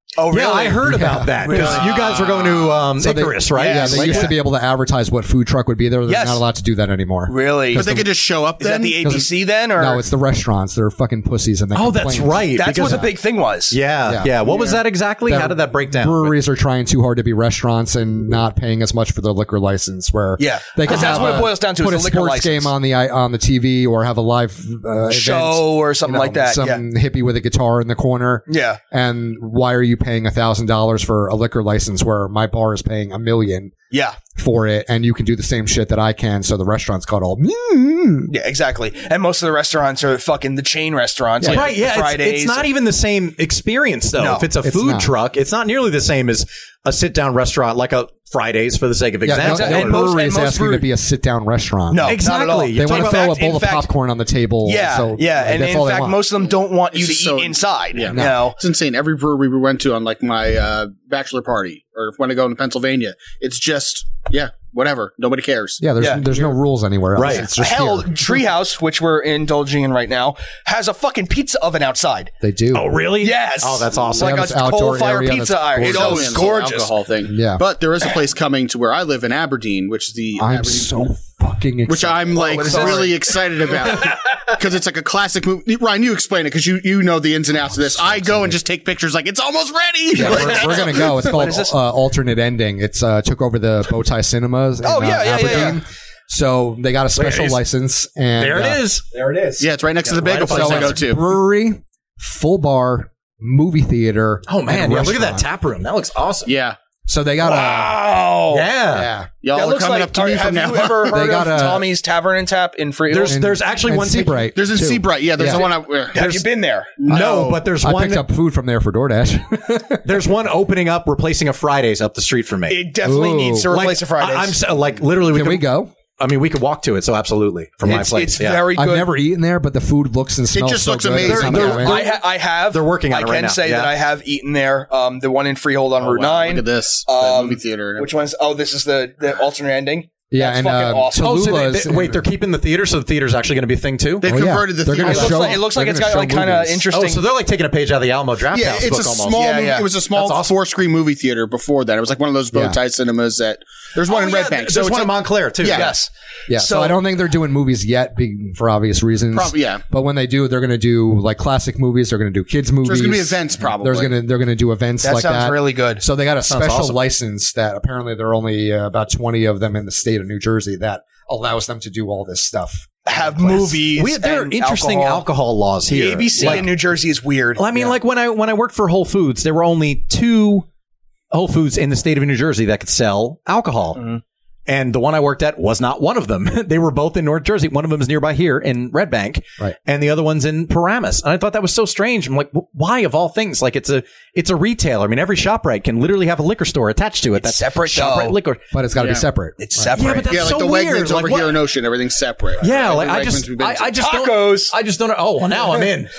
Oh, really? Yeah, I heard about that because Really? you guys were going to um, So they- Icarus, right? yeah, Yeah, they Like used what? to be able to advertise what food truck would be there. They're Yes. not allowed to do that anymore. Really? But they could just show up Is that then. the A B C then? Or No, it's the restaurants. They're fucking pussies, and they Oh, that's complain. right. that's because- what the big thing was. Yeah, yeah. Yeah. What was that exactly? That How did that break down? Breweries are trying too hard to be restaurants and not paying as much for their liquor license. Where Yeah. they can 'Cause that's have what it a- boils down to, Put is a the liquor sports license. game on the on the T V or have a live uh, Show event, or something you know, like that. Some Yeah. hippie with a guitar in the corner. Yeah. And why are you paying a thousand dollars for a liquor license where my bar is paying a million Yeah. for it, and you can do the same shit that I can? So the restaurant's called all. Mm. Yeah, exactly. And most of the restaurants are fucking the chain restaurants. like Right, yeah. It's, Fridays. it's not even the same experience, though. No, if it's a it's food not. truck, it's not nearly the same as a sit down restaurant like a Fridays, for the sake of Yeah, no, example. no And most- brewery and is most asking brewery- to be a sit down restaurant. No, Exactly. not at all. You're They talking want to In throw a fact- bowl in of fact- popcorn on the table. Yeah, so yeah, and that's in all they fact, want. most of them don't want you It's to just so- eat inside. Yeah. You know? It's insane. Every brewery we went to on like my uh, bachelor party or when I go to Pennsylvania, it's just, yeah, whatever. Nobody cares. Yeah, there's Yeah. there's no rules anywhere else. Right. It's just Hell, here. Treehouse, which we're indulging in right now, has a fucking pizza oven outside. They do. Oh, really? Yes. Oh, that's awesome. Like They a have this outdoor coal fire area pizza that's iron. It gorgeous. was It's an gorgeous. alcohol thing. Yeah. But there is a place coming to where I live in Aberdeen, which is the I'm Aberdeen, so fucking excited. which I'm like what is this? really excited about because it's like a classic movie. Ryan, you explain it because you you know the ins and outs of this. I go and just take pictures like it's almost ready. Yeah, we're, we're gonna go. It's called is this? uh, Alternate Ending. It's uh, took over the Bowtie Cinemas in Oh, uh, yeah, yeah, yeah, Aberdeen. yeah. So they got a special is- license, and There uh, it is. There it is. Yeah, it's right next to the bagel right place So I go it's to. brewery, full bar, movie theater. Oh, man. and Yeah, look at that restaurant. tap room. That looks awesome. Yeah, So they got Wow. Yeah. a yeah. y'all That are looks coming like, up to me have from now you on. ever They heard got of a- Tommy's Tavern and Tap in Freehold? There's And- there's actually and one Seabright. There's in too. Seabright. Yeah, there's Yeah. the one. I, Have you been there? No, Oh, but there's I one. picked up food from there for DoorDash. There's one opening up, replacing a Fridays up the street from me. It definitely Ooh. needs to Like, replace a Fridays. I, am so, like literally. We Can could, we go? I mean, we could walk to it. So absolutely from my it's place. it's yeah. very good. I've never eaten there, but the food looks and smells just so looks good. amazing. Every time They're- I go in. they're- I, ha- I have. They're working on I it can right now. say Yeah. that I have eaten there. Um, the one in Freehold on Oh, Route wow. Nine. Look at this the Um, movie theater. Which one's? Oh, this is the, the alternate ending. Yeah, That's and fucking uh, awesome. Oh, so they, Tallulah's- they- wait, they're keeping the theater, so the theater's actually going to be a thing too. They've Oh, yeah. converted the They're theater. gonna It looks show- like, it looks like they're it's gonna got like show kind of movies. interesting. Oh, so they're like taking a page out of the Alamo Draft Yeah, House it's book a almost. small. Yeah, movie. yeah. It was a small That's awesome. four screen movie theater before that. It was like one of those bow Yeah. tie cinemas that. There's one Oh, in yeah, Red Bank. There's So it's one in like- Montclair too. Yeah. yes. Yeah, so, So- I don't think they're doing movies yet, be, for obvious reasons. Probably, yeah. But when they do, they're going to do like classic movies. They're going to do kids movies. There's gonna be events probably. There's going to they're going to do events That like sounds that. really good. So they got a Sounds special awesome. license that apparently there are only uh, about twenty of them in the state of New Jersey that allows them to do all this stuff. Have movies. We, there are and interesting alcohol, alcohol. laws The here. A B C Like- in New Jersey is weird. Well, I mean, like when I when I worked for Whole Foods, there were only two Whole Foods in the state of New Jersey that could sell alcohol. Mm-hmm. And the one I worked at was not one of them. They were both in North Jersey. One of them is nearby here in Red Bank, Right. and the other one's in Paramus. And I thought that was so strange. I'm like, wh- why of all things? Like it's a it's a retailer. I mean, every ShopRite can literally have a liquor store attached to it. It's That's separate, ShopRite though. liquor. But it's got to Yeah. be separate. It's Right. separate. Yeah, but that's Yeah, like so the weird. Wegmans Like, over what- here in Ocean, everything's separate. Yeah, Every like I Wegmans just we've been I, to. I just Tacos. don't. I just don't. Oh, well, now I'm in.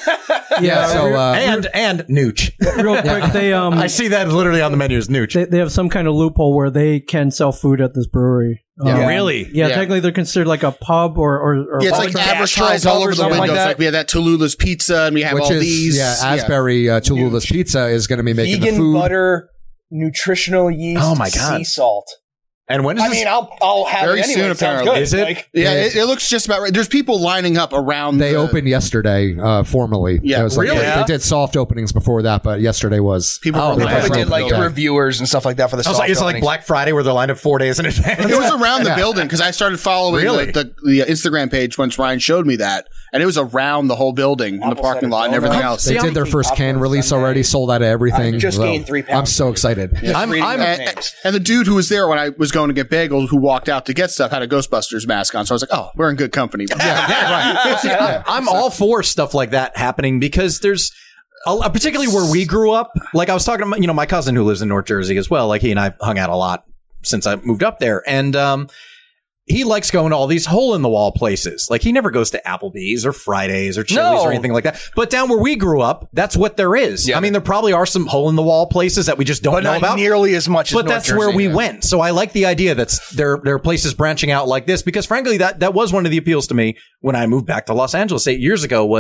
Yeah. So uh, and and Nooch. Real quick, they um I see that literally on the menu is Nooch. they, they have some kind of loophole where they can sell food at this brewery. Yeah. Um, Really? Yeah, Yeah. technically they're considered like a pub or or, or Yeah, it's a like bar. advertised all over the something like windows. that. Like we have that Tallulah's Pizza, and we have which all is these. yeah, Asbury uh, Tallulah's Pizza is going to be making the vegan food. butter, nutritional yeast, Oh, my God. sea salt. And when is I this? mean, I'll I'll have Very it anyway. soon, It sounds apparently. good. Is it? Like, Yeah, it, it looks just about right. There's people lining up around. They the, opened yesterday, uh, formally. Yeah, It was like- really? They did soft openings before that, but yesterday was. People. Oh, from they man. probably around did the like building. reviewers and stuff like that for the. I was like, soft it's like openings. Black Friday where they're lined up four days in advance. It was around the Yeah. building because I started following Really? the, the, the Instagram page once Ryan showed me that, and it was around the whole building, in the Apple parking cider lot, and everything donut. else. They See, did their I'm first eating can popcorn release Sunday. already, sold out of everything. I just So gained three I'm pounds. so excited. Just I'm- reading I'm- their And, names. and the dude who was there when I was going to get bagels, who walked out to get stuff, had a Ghostbusters mask on. So I was like, "Oh, we're in good company." Yeah, yeah, right. See, I'm, I'm all for stuff like that happening because there's, a, particularly where we grew up. Like I was talking to, my, you know, my cousin who lives in North Jersey as well. Like he and I hung out a lot since I moved up there, and um, he likes going to all these hole in the wall places. Like he never goes to Applebee's or Fridays or Chili's No. or anything like that. But down where we grew up, that's what there is. Yeah. I mean, there probably are some hole in the wall places that we just don't but know not about. nearly as much. But as North that's where Jersey. we went. So I like the idea that there there are places branching out like this because frankly that that was one of the appeals to me when I moved back to Los Angeles eight years ago was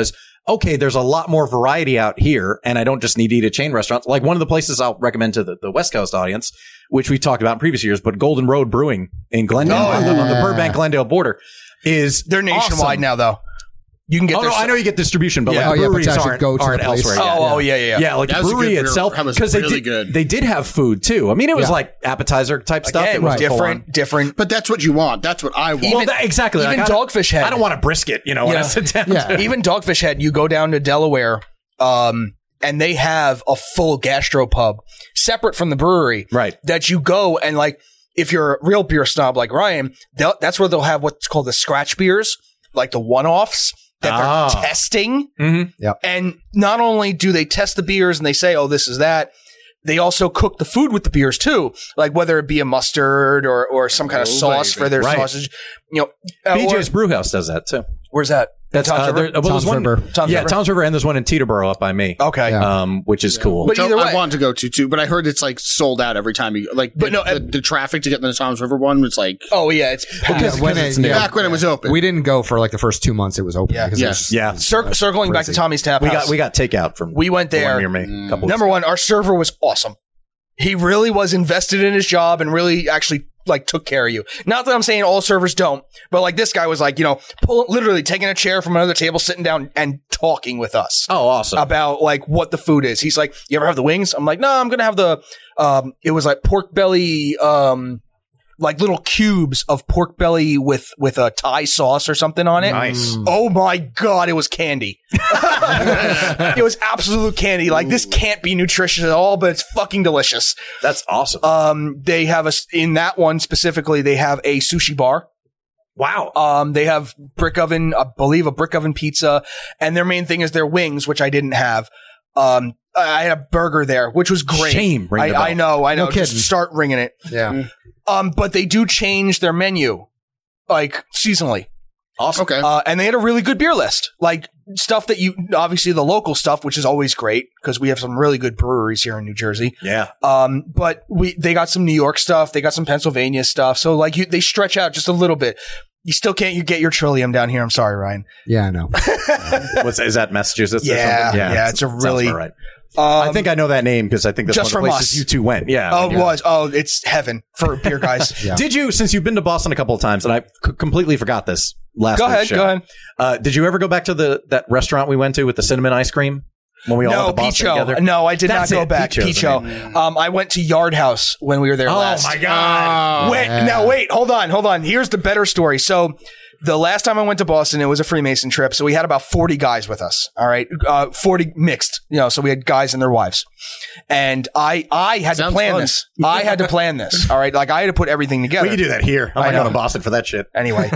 okay, there's a lot more variety out here, and I don't just need to eat at chain restaurants. Like one of the places I'll recommend to the, the West Coast audience, which we talked about in previous years, but Golden Road Brewing in Glendale, Oh, on, the, on the yeah. Burbank-Glendale border, is They're nationwide awesome. now, though. You can get Oh, their no, I know you get distribution, but Yeah. like Oh, yeah, but breweries to actually aren't, go to aren't the place. elsewhere. Oh, yet. oh, yeah, yeah, yeah. Yeah, like That the was a brewery good beer. itself, That was because they really did, good. they did have food too. I mean, it was Yeah. like appetizer type stuff. Again, It was different, full-on. different. But that's what you want. That's what I want. Even- Well, that, exactly. even Like, I don't- Dogfish Head. I don't want a brisket, you know, when I Yeah. sit down. Yeah. Even Dogfish Head, you go down to Delaware, um, and they have a full gastropub separate from the brewery. Right. That you go and like, if you're a real beer snob like Ryan, they'll- that's where they'll have what's called the scratch beers, like the one-offs that Ah. they're testing. Mhm. And not only do they test the beers and they say, oh, this is that, they also cook the food with the beers too. Like whether it be a mustard or, or some kind of Oh, sauce baby. for their Right. sausage. You know, uh, B J's or- Brewhouse does that too. where's that? That's Tom's uh, River? there, well, there's Tom's one, River. Tom's yeah, River? Tom's River, and there's one in Teterboro up by me, Okay. Yeah. um, which is cool. But Which either I way- want to go to too, but I heard it's like sold out every time you like. But the, no, uh, the, the traffic to get to the Tom's River one was like Oh yeah, it's Because- when because it's it- new. yeah. back when it was open. We didn't go for like the first two months it was open. Yeah. because Yeah. It was just, Yeah. Cir- circling back to Crazy. Tommy's Tap we House. got we got takeout from We went the one there. near me. A couple Number weeks one, our server was awesome. He really was invested in his job and really actually like took care of you. Not that I'm saying all servers don't, but like this guy was like, you know, pull, literally taking a chair from another table, sitting down and talking with us ago. Oh, awesome! about like what the food is. He's like, you ever have the wings? I'm like, no, I'm going to have the, um, it was like pork belly, um, like little cubes of pork belly with, with a Thai sauce or something on it. Nice. Oh my God, it was candy. It was absolute candy. Like this can't be nutritious at all, but it's fucking delicious. That's awesome. Um, they have a, in that one specifically, they have a sushi bar. wow. Um, they have brick oven, I believe a brick oven pizza, and their main thing is their wings, which I didn't have. Um, I had a burger there, which was great. Shame, ring I, the bell. I know, I know. No Just kidding. start ringing it. yeah. Um, but they do change their menu, like seasonally. Awesome. okay. Uh, and they had a really good beer list, like stuff that you, obviously the local stuff, which is always great because we have some really good breweries here in New Jersey. Yeah. Um, but we, they got some New York stuff. They got some Pennsylvania stuff. So like you, they stretch out just a little bit. You still can't, you get your Trillium down here. I'm sorry, Ryan. Yeah, I know. What's is that Massachusetts? or Yeah, something? yeah, it's a sounds really- about right. Um, I think I know that name because I think that's just one of the from places us. you two went. Yeah. oh, it yeah. was. Oh, it's heaven for beer guys. Yeah. Did you, since you've been to Boston a couple of times, and I c- completely forgot this last Go week's ahead, show. go ahead. Uh, did you ever go back to the that restaurant we went to with the cinnamon ice cream when we all No, went to Boston Picho. together? No, I did That's not go it. back. Picho's the Picho. Um, I went to Yard House when we were there Oh last. my god! Wait, yeah. now wait, hold on, hold on. Here's the better story. So the last time I went to Boston, it was a Freemason trip. So we had about forty guys with us. All right. Uh, forty mixed, you know, so we had guys and their wives. And I, I had Sounds to plan fun. this. I had to plan this. All right. Like I had to put everything together. We can do that here. I'm I not know. going to Boston for that shit. Anyway.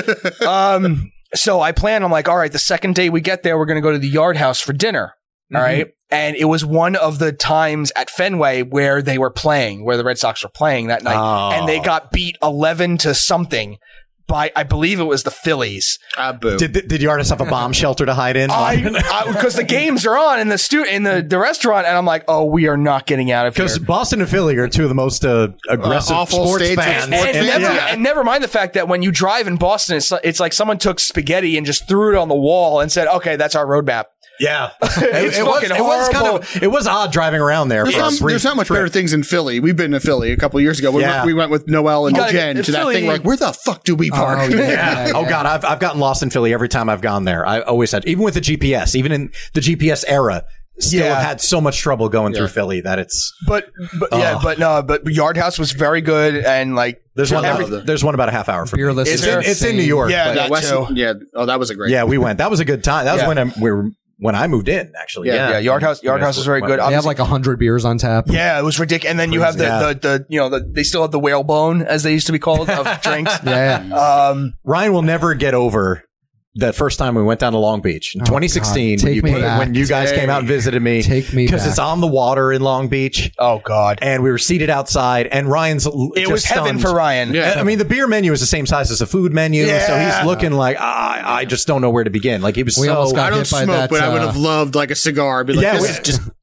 um, so I planned, I'm like, all right, the second day we get there, we're going to go to the Yard House for dinner. All right. And it was one of the times at Fenway where they were playing, where the Red Sox were playing that night. Oh. And they got beat eleven to something by, I believe it was the Phillies. Ah, boo. Did did the artist have a bomb shelter to hide in? I, because the games are on in the stu- in the, the restaurant. And I'm like, oh, we are not getting out of here. Because Boston and Philly are two of the most uh, aggressive Uh, awful sports states of fans. sports And, fans. never, Yeah. and never mind the fact that when you drive in Boston, it's, it's like someone took spaghetti and just threw it on the wall and said, okay, that's our roadmap. Yeah, It's it, was, fucking it was kind horrible. of it was odd driving around there. There's for a not, brief there's not much trip. better things in Philly. We've been to Philly a couple of years ago. We, Yeah. went, we went with Noel and You gotta Jen get- to that Philly- thing. Like, where the fuck do we park? Oh, yeah. Oh god, I've I've gotten lost in Philly every time I've gone there. I always had, even with the G P S, even in the G P S era, still Yeah. have had so much trouble going through Yeah. Philly that it's But, but yeah, Oh. but no, but Yard House was very good. And like, there's one Every- about, there's one about a half hour from me. Beerless Is is there- It's in insane. New York. Yeah, but- that West- too. yeah. Oh, that was a great. yeah, we went. That was a good time. That was Yeah. when I, we were when I moved in. Actually, Yeah. yeah, Yeah, Yard House- Yard You guys House is very went- good. They have like a hundred beers on tap. yeah, it was ridiculous. And then you have the, Yeah. the, the, you know, the, they still have the whalebone, as they used to be called, of drinks. Yeah, yeah. Um, Ryan will never get over the first time we went down to Long Beach in Oh, twenty sixteen God. when, Take you me put- back. when you guys came out and visited me. Take me because back. it's on the water in Long Beach, oh God. and we were seated outside, and Ryan's l- It just was heaven stunned. for Ryan. Yeah. I mean, the beer menu is the same size as the food menu, so Yeah. he's looking like, ah, I just don't know where to begin. Like he was We so. almost got I don't hit by smoke, that, but I would uh, have loved like a cigar. Be like, Yeah, this we- is just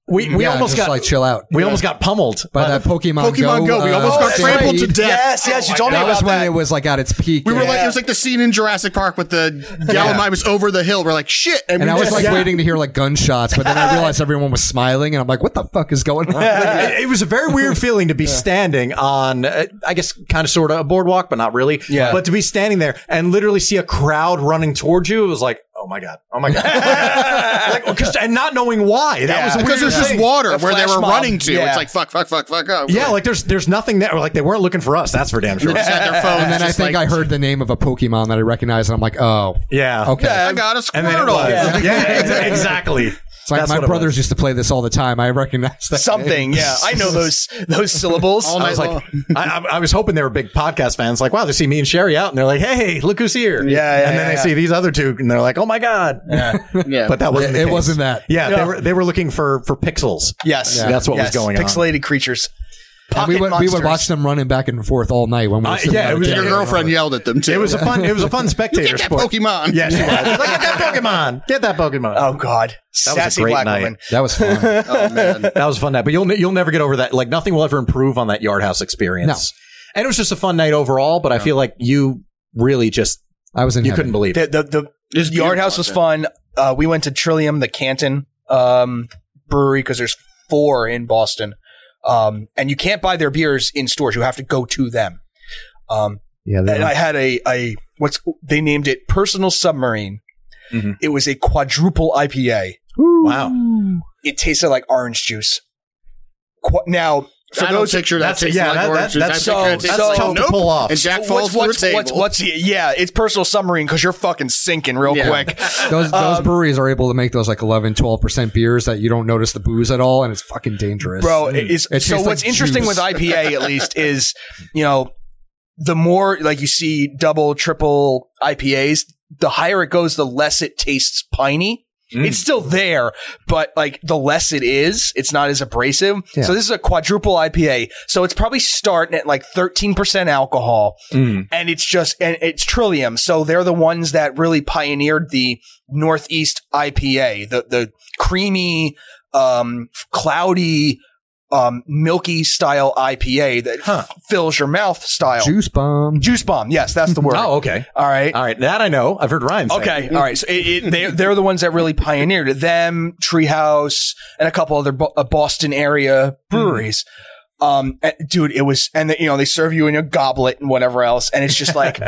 we we Yeah, almost just got like chill out. we almost got pummeled by that Pokemon, Pokemon Go. We uh, almost got thing. trampled to death. Yes, yes, you told me That was about when that. it was like at its peak. We were and, like, it was like the scene in Jurassic Park with the Gallimimus was over the hill. We're like, shit. and we I was just- like yeah. waiting to hear like gunshots, but then I realized everyone was smiling, and I'm like, what the fuck is going on? it, it was a very weird feeling to be standing on, uh, I guess, kind of sort of a boardwalk, but not really. Yeah. But to be standing there and literally see a crowd running towards you, it was like, oh my God. Oh my God. like, 'cause- and not knowing why. That Yeah. was a because weird there's just thing. water A where they flash were mob. running to. Yeah. It's like, fuck, fuck, fuck, fuck. Oh, Yeah, like there's there's nothing there. Like they weren't looking for us. That's for damn sure. They just had their phones. And then I just think like, I heard the name of a Pokemon that I recognized, and I'm like, oh, Yeah. okay. I got a And then it Squirtle. was. Yeah, yeah, exa- exactly. It's like That's my what it brothers was. used to play this all the time. I recognize that. Something, yeah. I know those those syllables. All I night was like, long. I, I, I was hoping they were big podcast fans. Like, wow, they see me and Sherry out, and they're like, hey, look who's here. Yeah, yeah, And then yeah, they yeah. see these other two, and they're like, oh my God. Yeah. Yeah. But that wasn't. It, the it case. wasn't that. Yeah, No. they were they were looking for for pixels. Yes. That's what was Yes. going on. Pixelated creatures. And Pocket we would we monsters. would watch them running back and forth all night when we were Uh, sitting yeah, at it a was- table. Your girlfriend yelled at them too. It was a fun. It was a fun spectator Get that sport. Pokemon. Yeah, she was. Like, get that Pokemon. Get that Pokemon. Oh God, That was a sassy great black night. woman. That was fun. Oh man. That was a fun night, but you'll ne- you'll never get over that. Like nothing will ever improve on that Yard House experience. And it was just a fun night overall. But I feel like you really just I was in you heaven. couldn't believe it. The the, the It's Yard House was beautiful out fun. Uh, we went to Trillium, the Canton um, brewery, because there's four in Boston, um, and you can't buy their beers in stores. You have to go to them. Um, Yeah, they and I had a a what's they named it Personal Submarine. Mhm. It was a quadruple I P A. Wow. It tasted like orange juice. Qu- now, for I don't those picture that that's- tasting yeah, like that- orange that- juice. I that's think so- that tastes so like, tough to nope. pull off. And Jack what's falls what's through a what's table. what's the, yeah, it's Personal Submarine because you're fucking sinking real Yeah. quick. those those breweries are able to make those like eleven, twelve percent beers that you don't notice the booze at all, and it's fucking dangerous. Bro, it is, It so tastes what's like interesting juice. with I P A at least is, you know, the more like you see double, triple I P As, the higher it goes, the less it tastes piney. It's still there, but like the less it is, it's not as abrasive. Yeah. So this is a quadruple I P A. So it's probably starting at like thirteen percent alcohol, and it's just, and it's Trillium. So they're the ones that really pioneered the Northeast I P A, the, the creamy, um, cloudy, um, milky style I P A that Huh. f- fills your mouth style. Juice bomb. Juice bomb. Yes, that's the word. Oh, okay. All right. All right. That I know. I've heard Ryan say. Okay, all right. So it, it, they they're the ones that really pioneered it. Them, Treehouse, and a couple other Bo- uh, Boston area breweries. Um, and- dude, it was, and the, you know they serve you in a goblet and whatever else, and it's just like,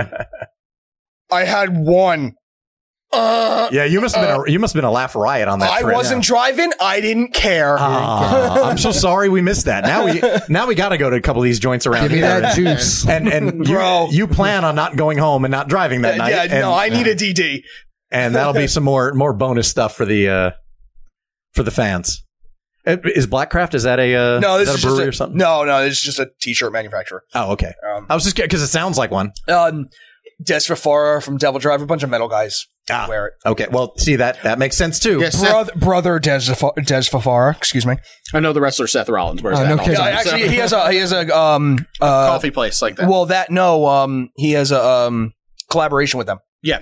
I had one. Uh, Yeah, you must have been a, you must have been a laugh riot on that I trip. wasn't driving. I didn't care. Ah, I'm so sorry we missed that. Now we now we got to go to a couple of these joints around Give me here. that juice. And and you, Bro. you plan on not going home and not driving that Uh, night. yeah, and, no, I need a D D. and that'll be some more more bonus stuff for the uh for the fans. Uh, Is Blackcraft, is that a uh, No, this is is that a brewery just a, or something? No, no, this is just a t-shirt manufacturer. Oh, okay. Um, I was just because it sounds like one. um, Des Fafara from Devil Driver, a bunch of metal guys Ah. wear it. Okay, well, see that that makes sense too. Yes, Seth, Brother, brother Des, Fa- Des Fafara, excuse me. I know the wrestler Seth Rollins wears Oh, that no all the kidding. time, Yeah, so- actually, he has a he has a um uh coffee place like that. well that no um he has a um collaboration with them. yeah.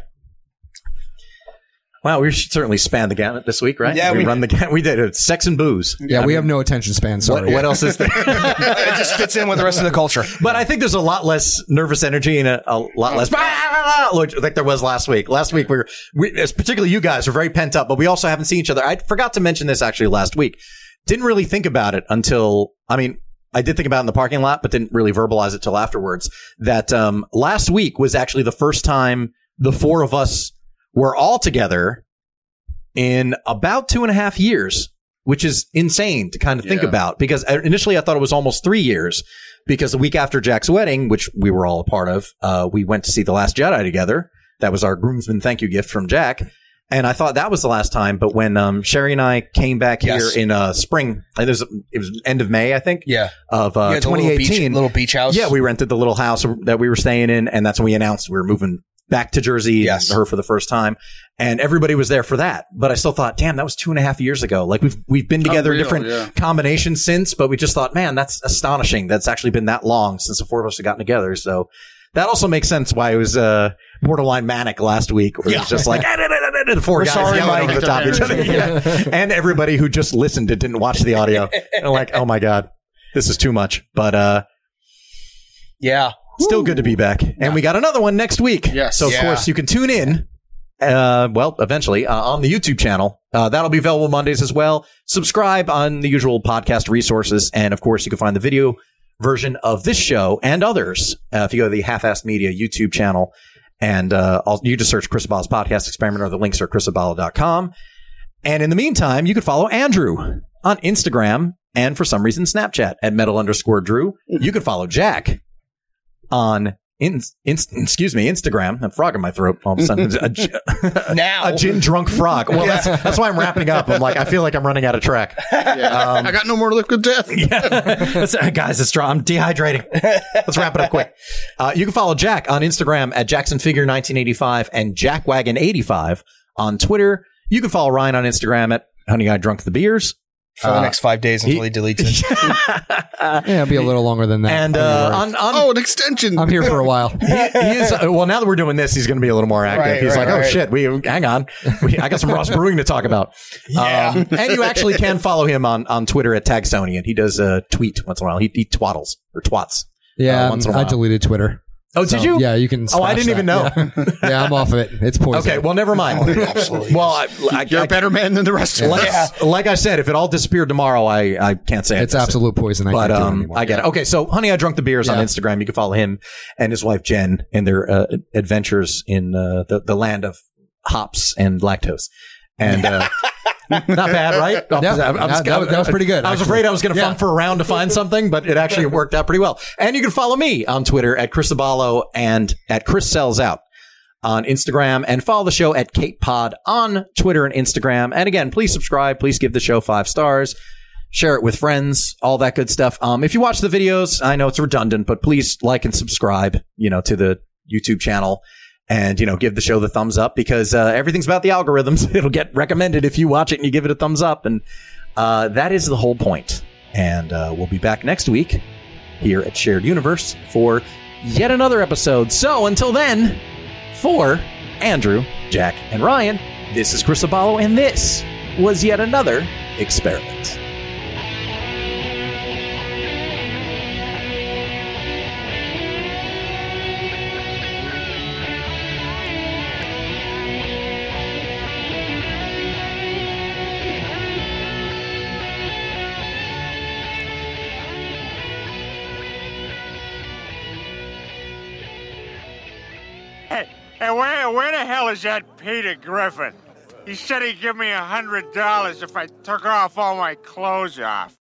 Wow, we should certainly span the gamut this week, right? Yeah, we, we- run the gamut. We did it. Sex and booze. Yeah, we have no attention span. Sorry. What, what else is there? It just fits in with the rest of the culture. But I think there's a lot less nervous energy and a, a lot less like there was last week. Last week we were, we, particularly you guys, were very pent up, but we also haven't seen each other. I forgot to mention this actually last week. Didn't really think about it until, I mean, I did think about it in the parking lot, but didn't really verbalize it till afterwards. That um, last week was actually the first time the four of us were all together in about two and a half years, which is insane to kind of think Yeah. about, because initially I thought it was almost three years because the week after Jack's wedding, which we were all a part of, uh, we went to see The Last Jedi together. That was our groomsman thank you gift from Jack. And I thought that was the last time. But when um, Sherry and I came back Yes. here in uh, spring, it was, it was end of May, I think, Yeah, of You uh, had the little twenty beach, eighteen. little beach house. Yeah, we rented the little house that we were staying in, and that's when we announced we were moving back to Jersey, Yes. her for the first time, and everybody was there for that. But I still thought, damn, that was two and a half years ago. Like we've we've been together in Unreal, different yeah. combinations since, but we just thought, man, that's astonishing. That's actually been that long since the four of us have gotten together. So That also makes sense why it was uh, borderline manic last week. Where Yeah. it was just like, the four We're guys sorry, yelling Mike. over the top of each other. Yeah. And everybody who just listened and didn't watch the audio. And like, oh my God, this is too much. But uh, Yeah. still good to be back. And we got another one next week. Yes. So, of Yeah. course, you can tune in. Uh, well, eventually uh, on the YouTube channel. Uh, that'll be available Mondays as well. Subscribe on the usual podcast resources. And of course, you can find the video version of this show and others. Uh, if you go to the Half-Assed Media YouTube channel and, uh, I'll, you just search Chris Abalo's Podcast Experiment, or the links are chris abalo dot com. And in the meantime, you can follow Andrew on Instagram and for some reason Snapchat at metal underscore Drew. You can follow Jack on In, in, excuse me, Instagram. I'm frog in my throat all of a sudden. A, gi- Now. a gin drunk frog. Well, that's that's why I'm wrapping up. I'm like, I feel like I'm running out of track. Yeah. I got no more liquid death. That's- uh, guys, it's strong. I'm dehydrating. Let's wrap it up quick. Uh, you can follow Jack on Instagram at Jackson Figure nineteen eighty-five and Jackwagon eighty-five on Twitter. You can follow Ryan on Instagram at Honey I Drunk the Beers. For the next five days until he, deletes it. Yeah, it'll be a little longer than that. And uh, on, on Oh, an extension. I'm here for a while. he, he is, uh, well, now that we're doing this, he's going to be a little more active. Right, he's right, like, oh right. shit, we hang on, we, I got some Ross Brewing to talk about. Yeah. Um, and you actually can follow him on, on Twitter at Tagsonian. He does uh, tweet once in a while. He, he twaddles or twats. Yeah, uh, once in a I while. deleted Twitter. Oh, did So, you? Yeah, you can. Oh, I smash didn't even that. know. Yeah. Yeah, I'm off of it. It's poison. Okay, well, never mind. Absolutely. Well, I, I, You're I, a better man than the rest of us. like, like I said, if it all disappeared tomorrow, I, I can't say I It's missed it. absolute poison. I But can't do it um, anymore. I get it. Okay, so Honey, I Drunk the Beers on Yeah. Instagram. You can follow him and his wife Jen in their uh, adventures in uh, the the land of hops and lactose. And uh, not bad, right? Yeah, that- that was- that was pretty good, I was actually. afraid I was going to Yeah. fump for a round to find something, but it actually worked out pretty well. And you can follow me on Twitter at Chris Abalo and at Chris Sells Out on Instagram, and follow the show at Kate Pod on Twitter and Instagram. And again, please subscribe. Please give the show five stars. Share it with friends, all that good stuff. Um, if you watch the videos, I know it's redundant, but please like and subscribe, you know, to the YouTube channel, and, you know, give the show the thumbs up, because uh, everything's about the algorithms. It'll get recommended if you watch it and you give it a thumbs up. And uh, that is the whole point. And uh, we'll be back next week here at Shared Universe for yet another episode. So until then, for Andrew, Jack, and Ryan, this is Chris Abalo, and this was yet another experiment. Hey, hey, where, where the hell is that Peter Griffin? He said he'd give me a hundred dollars if I took off all my clothes off.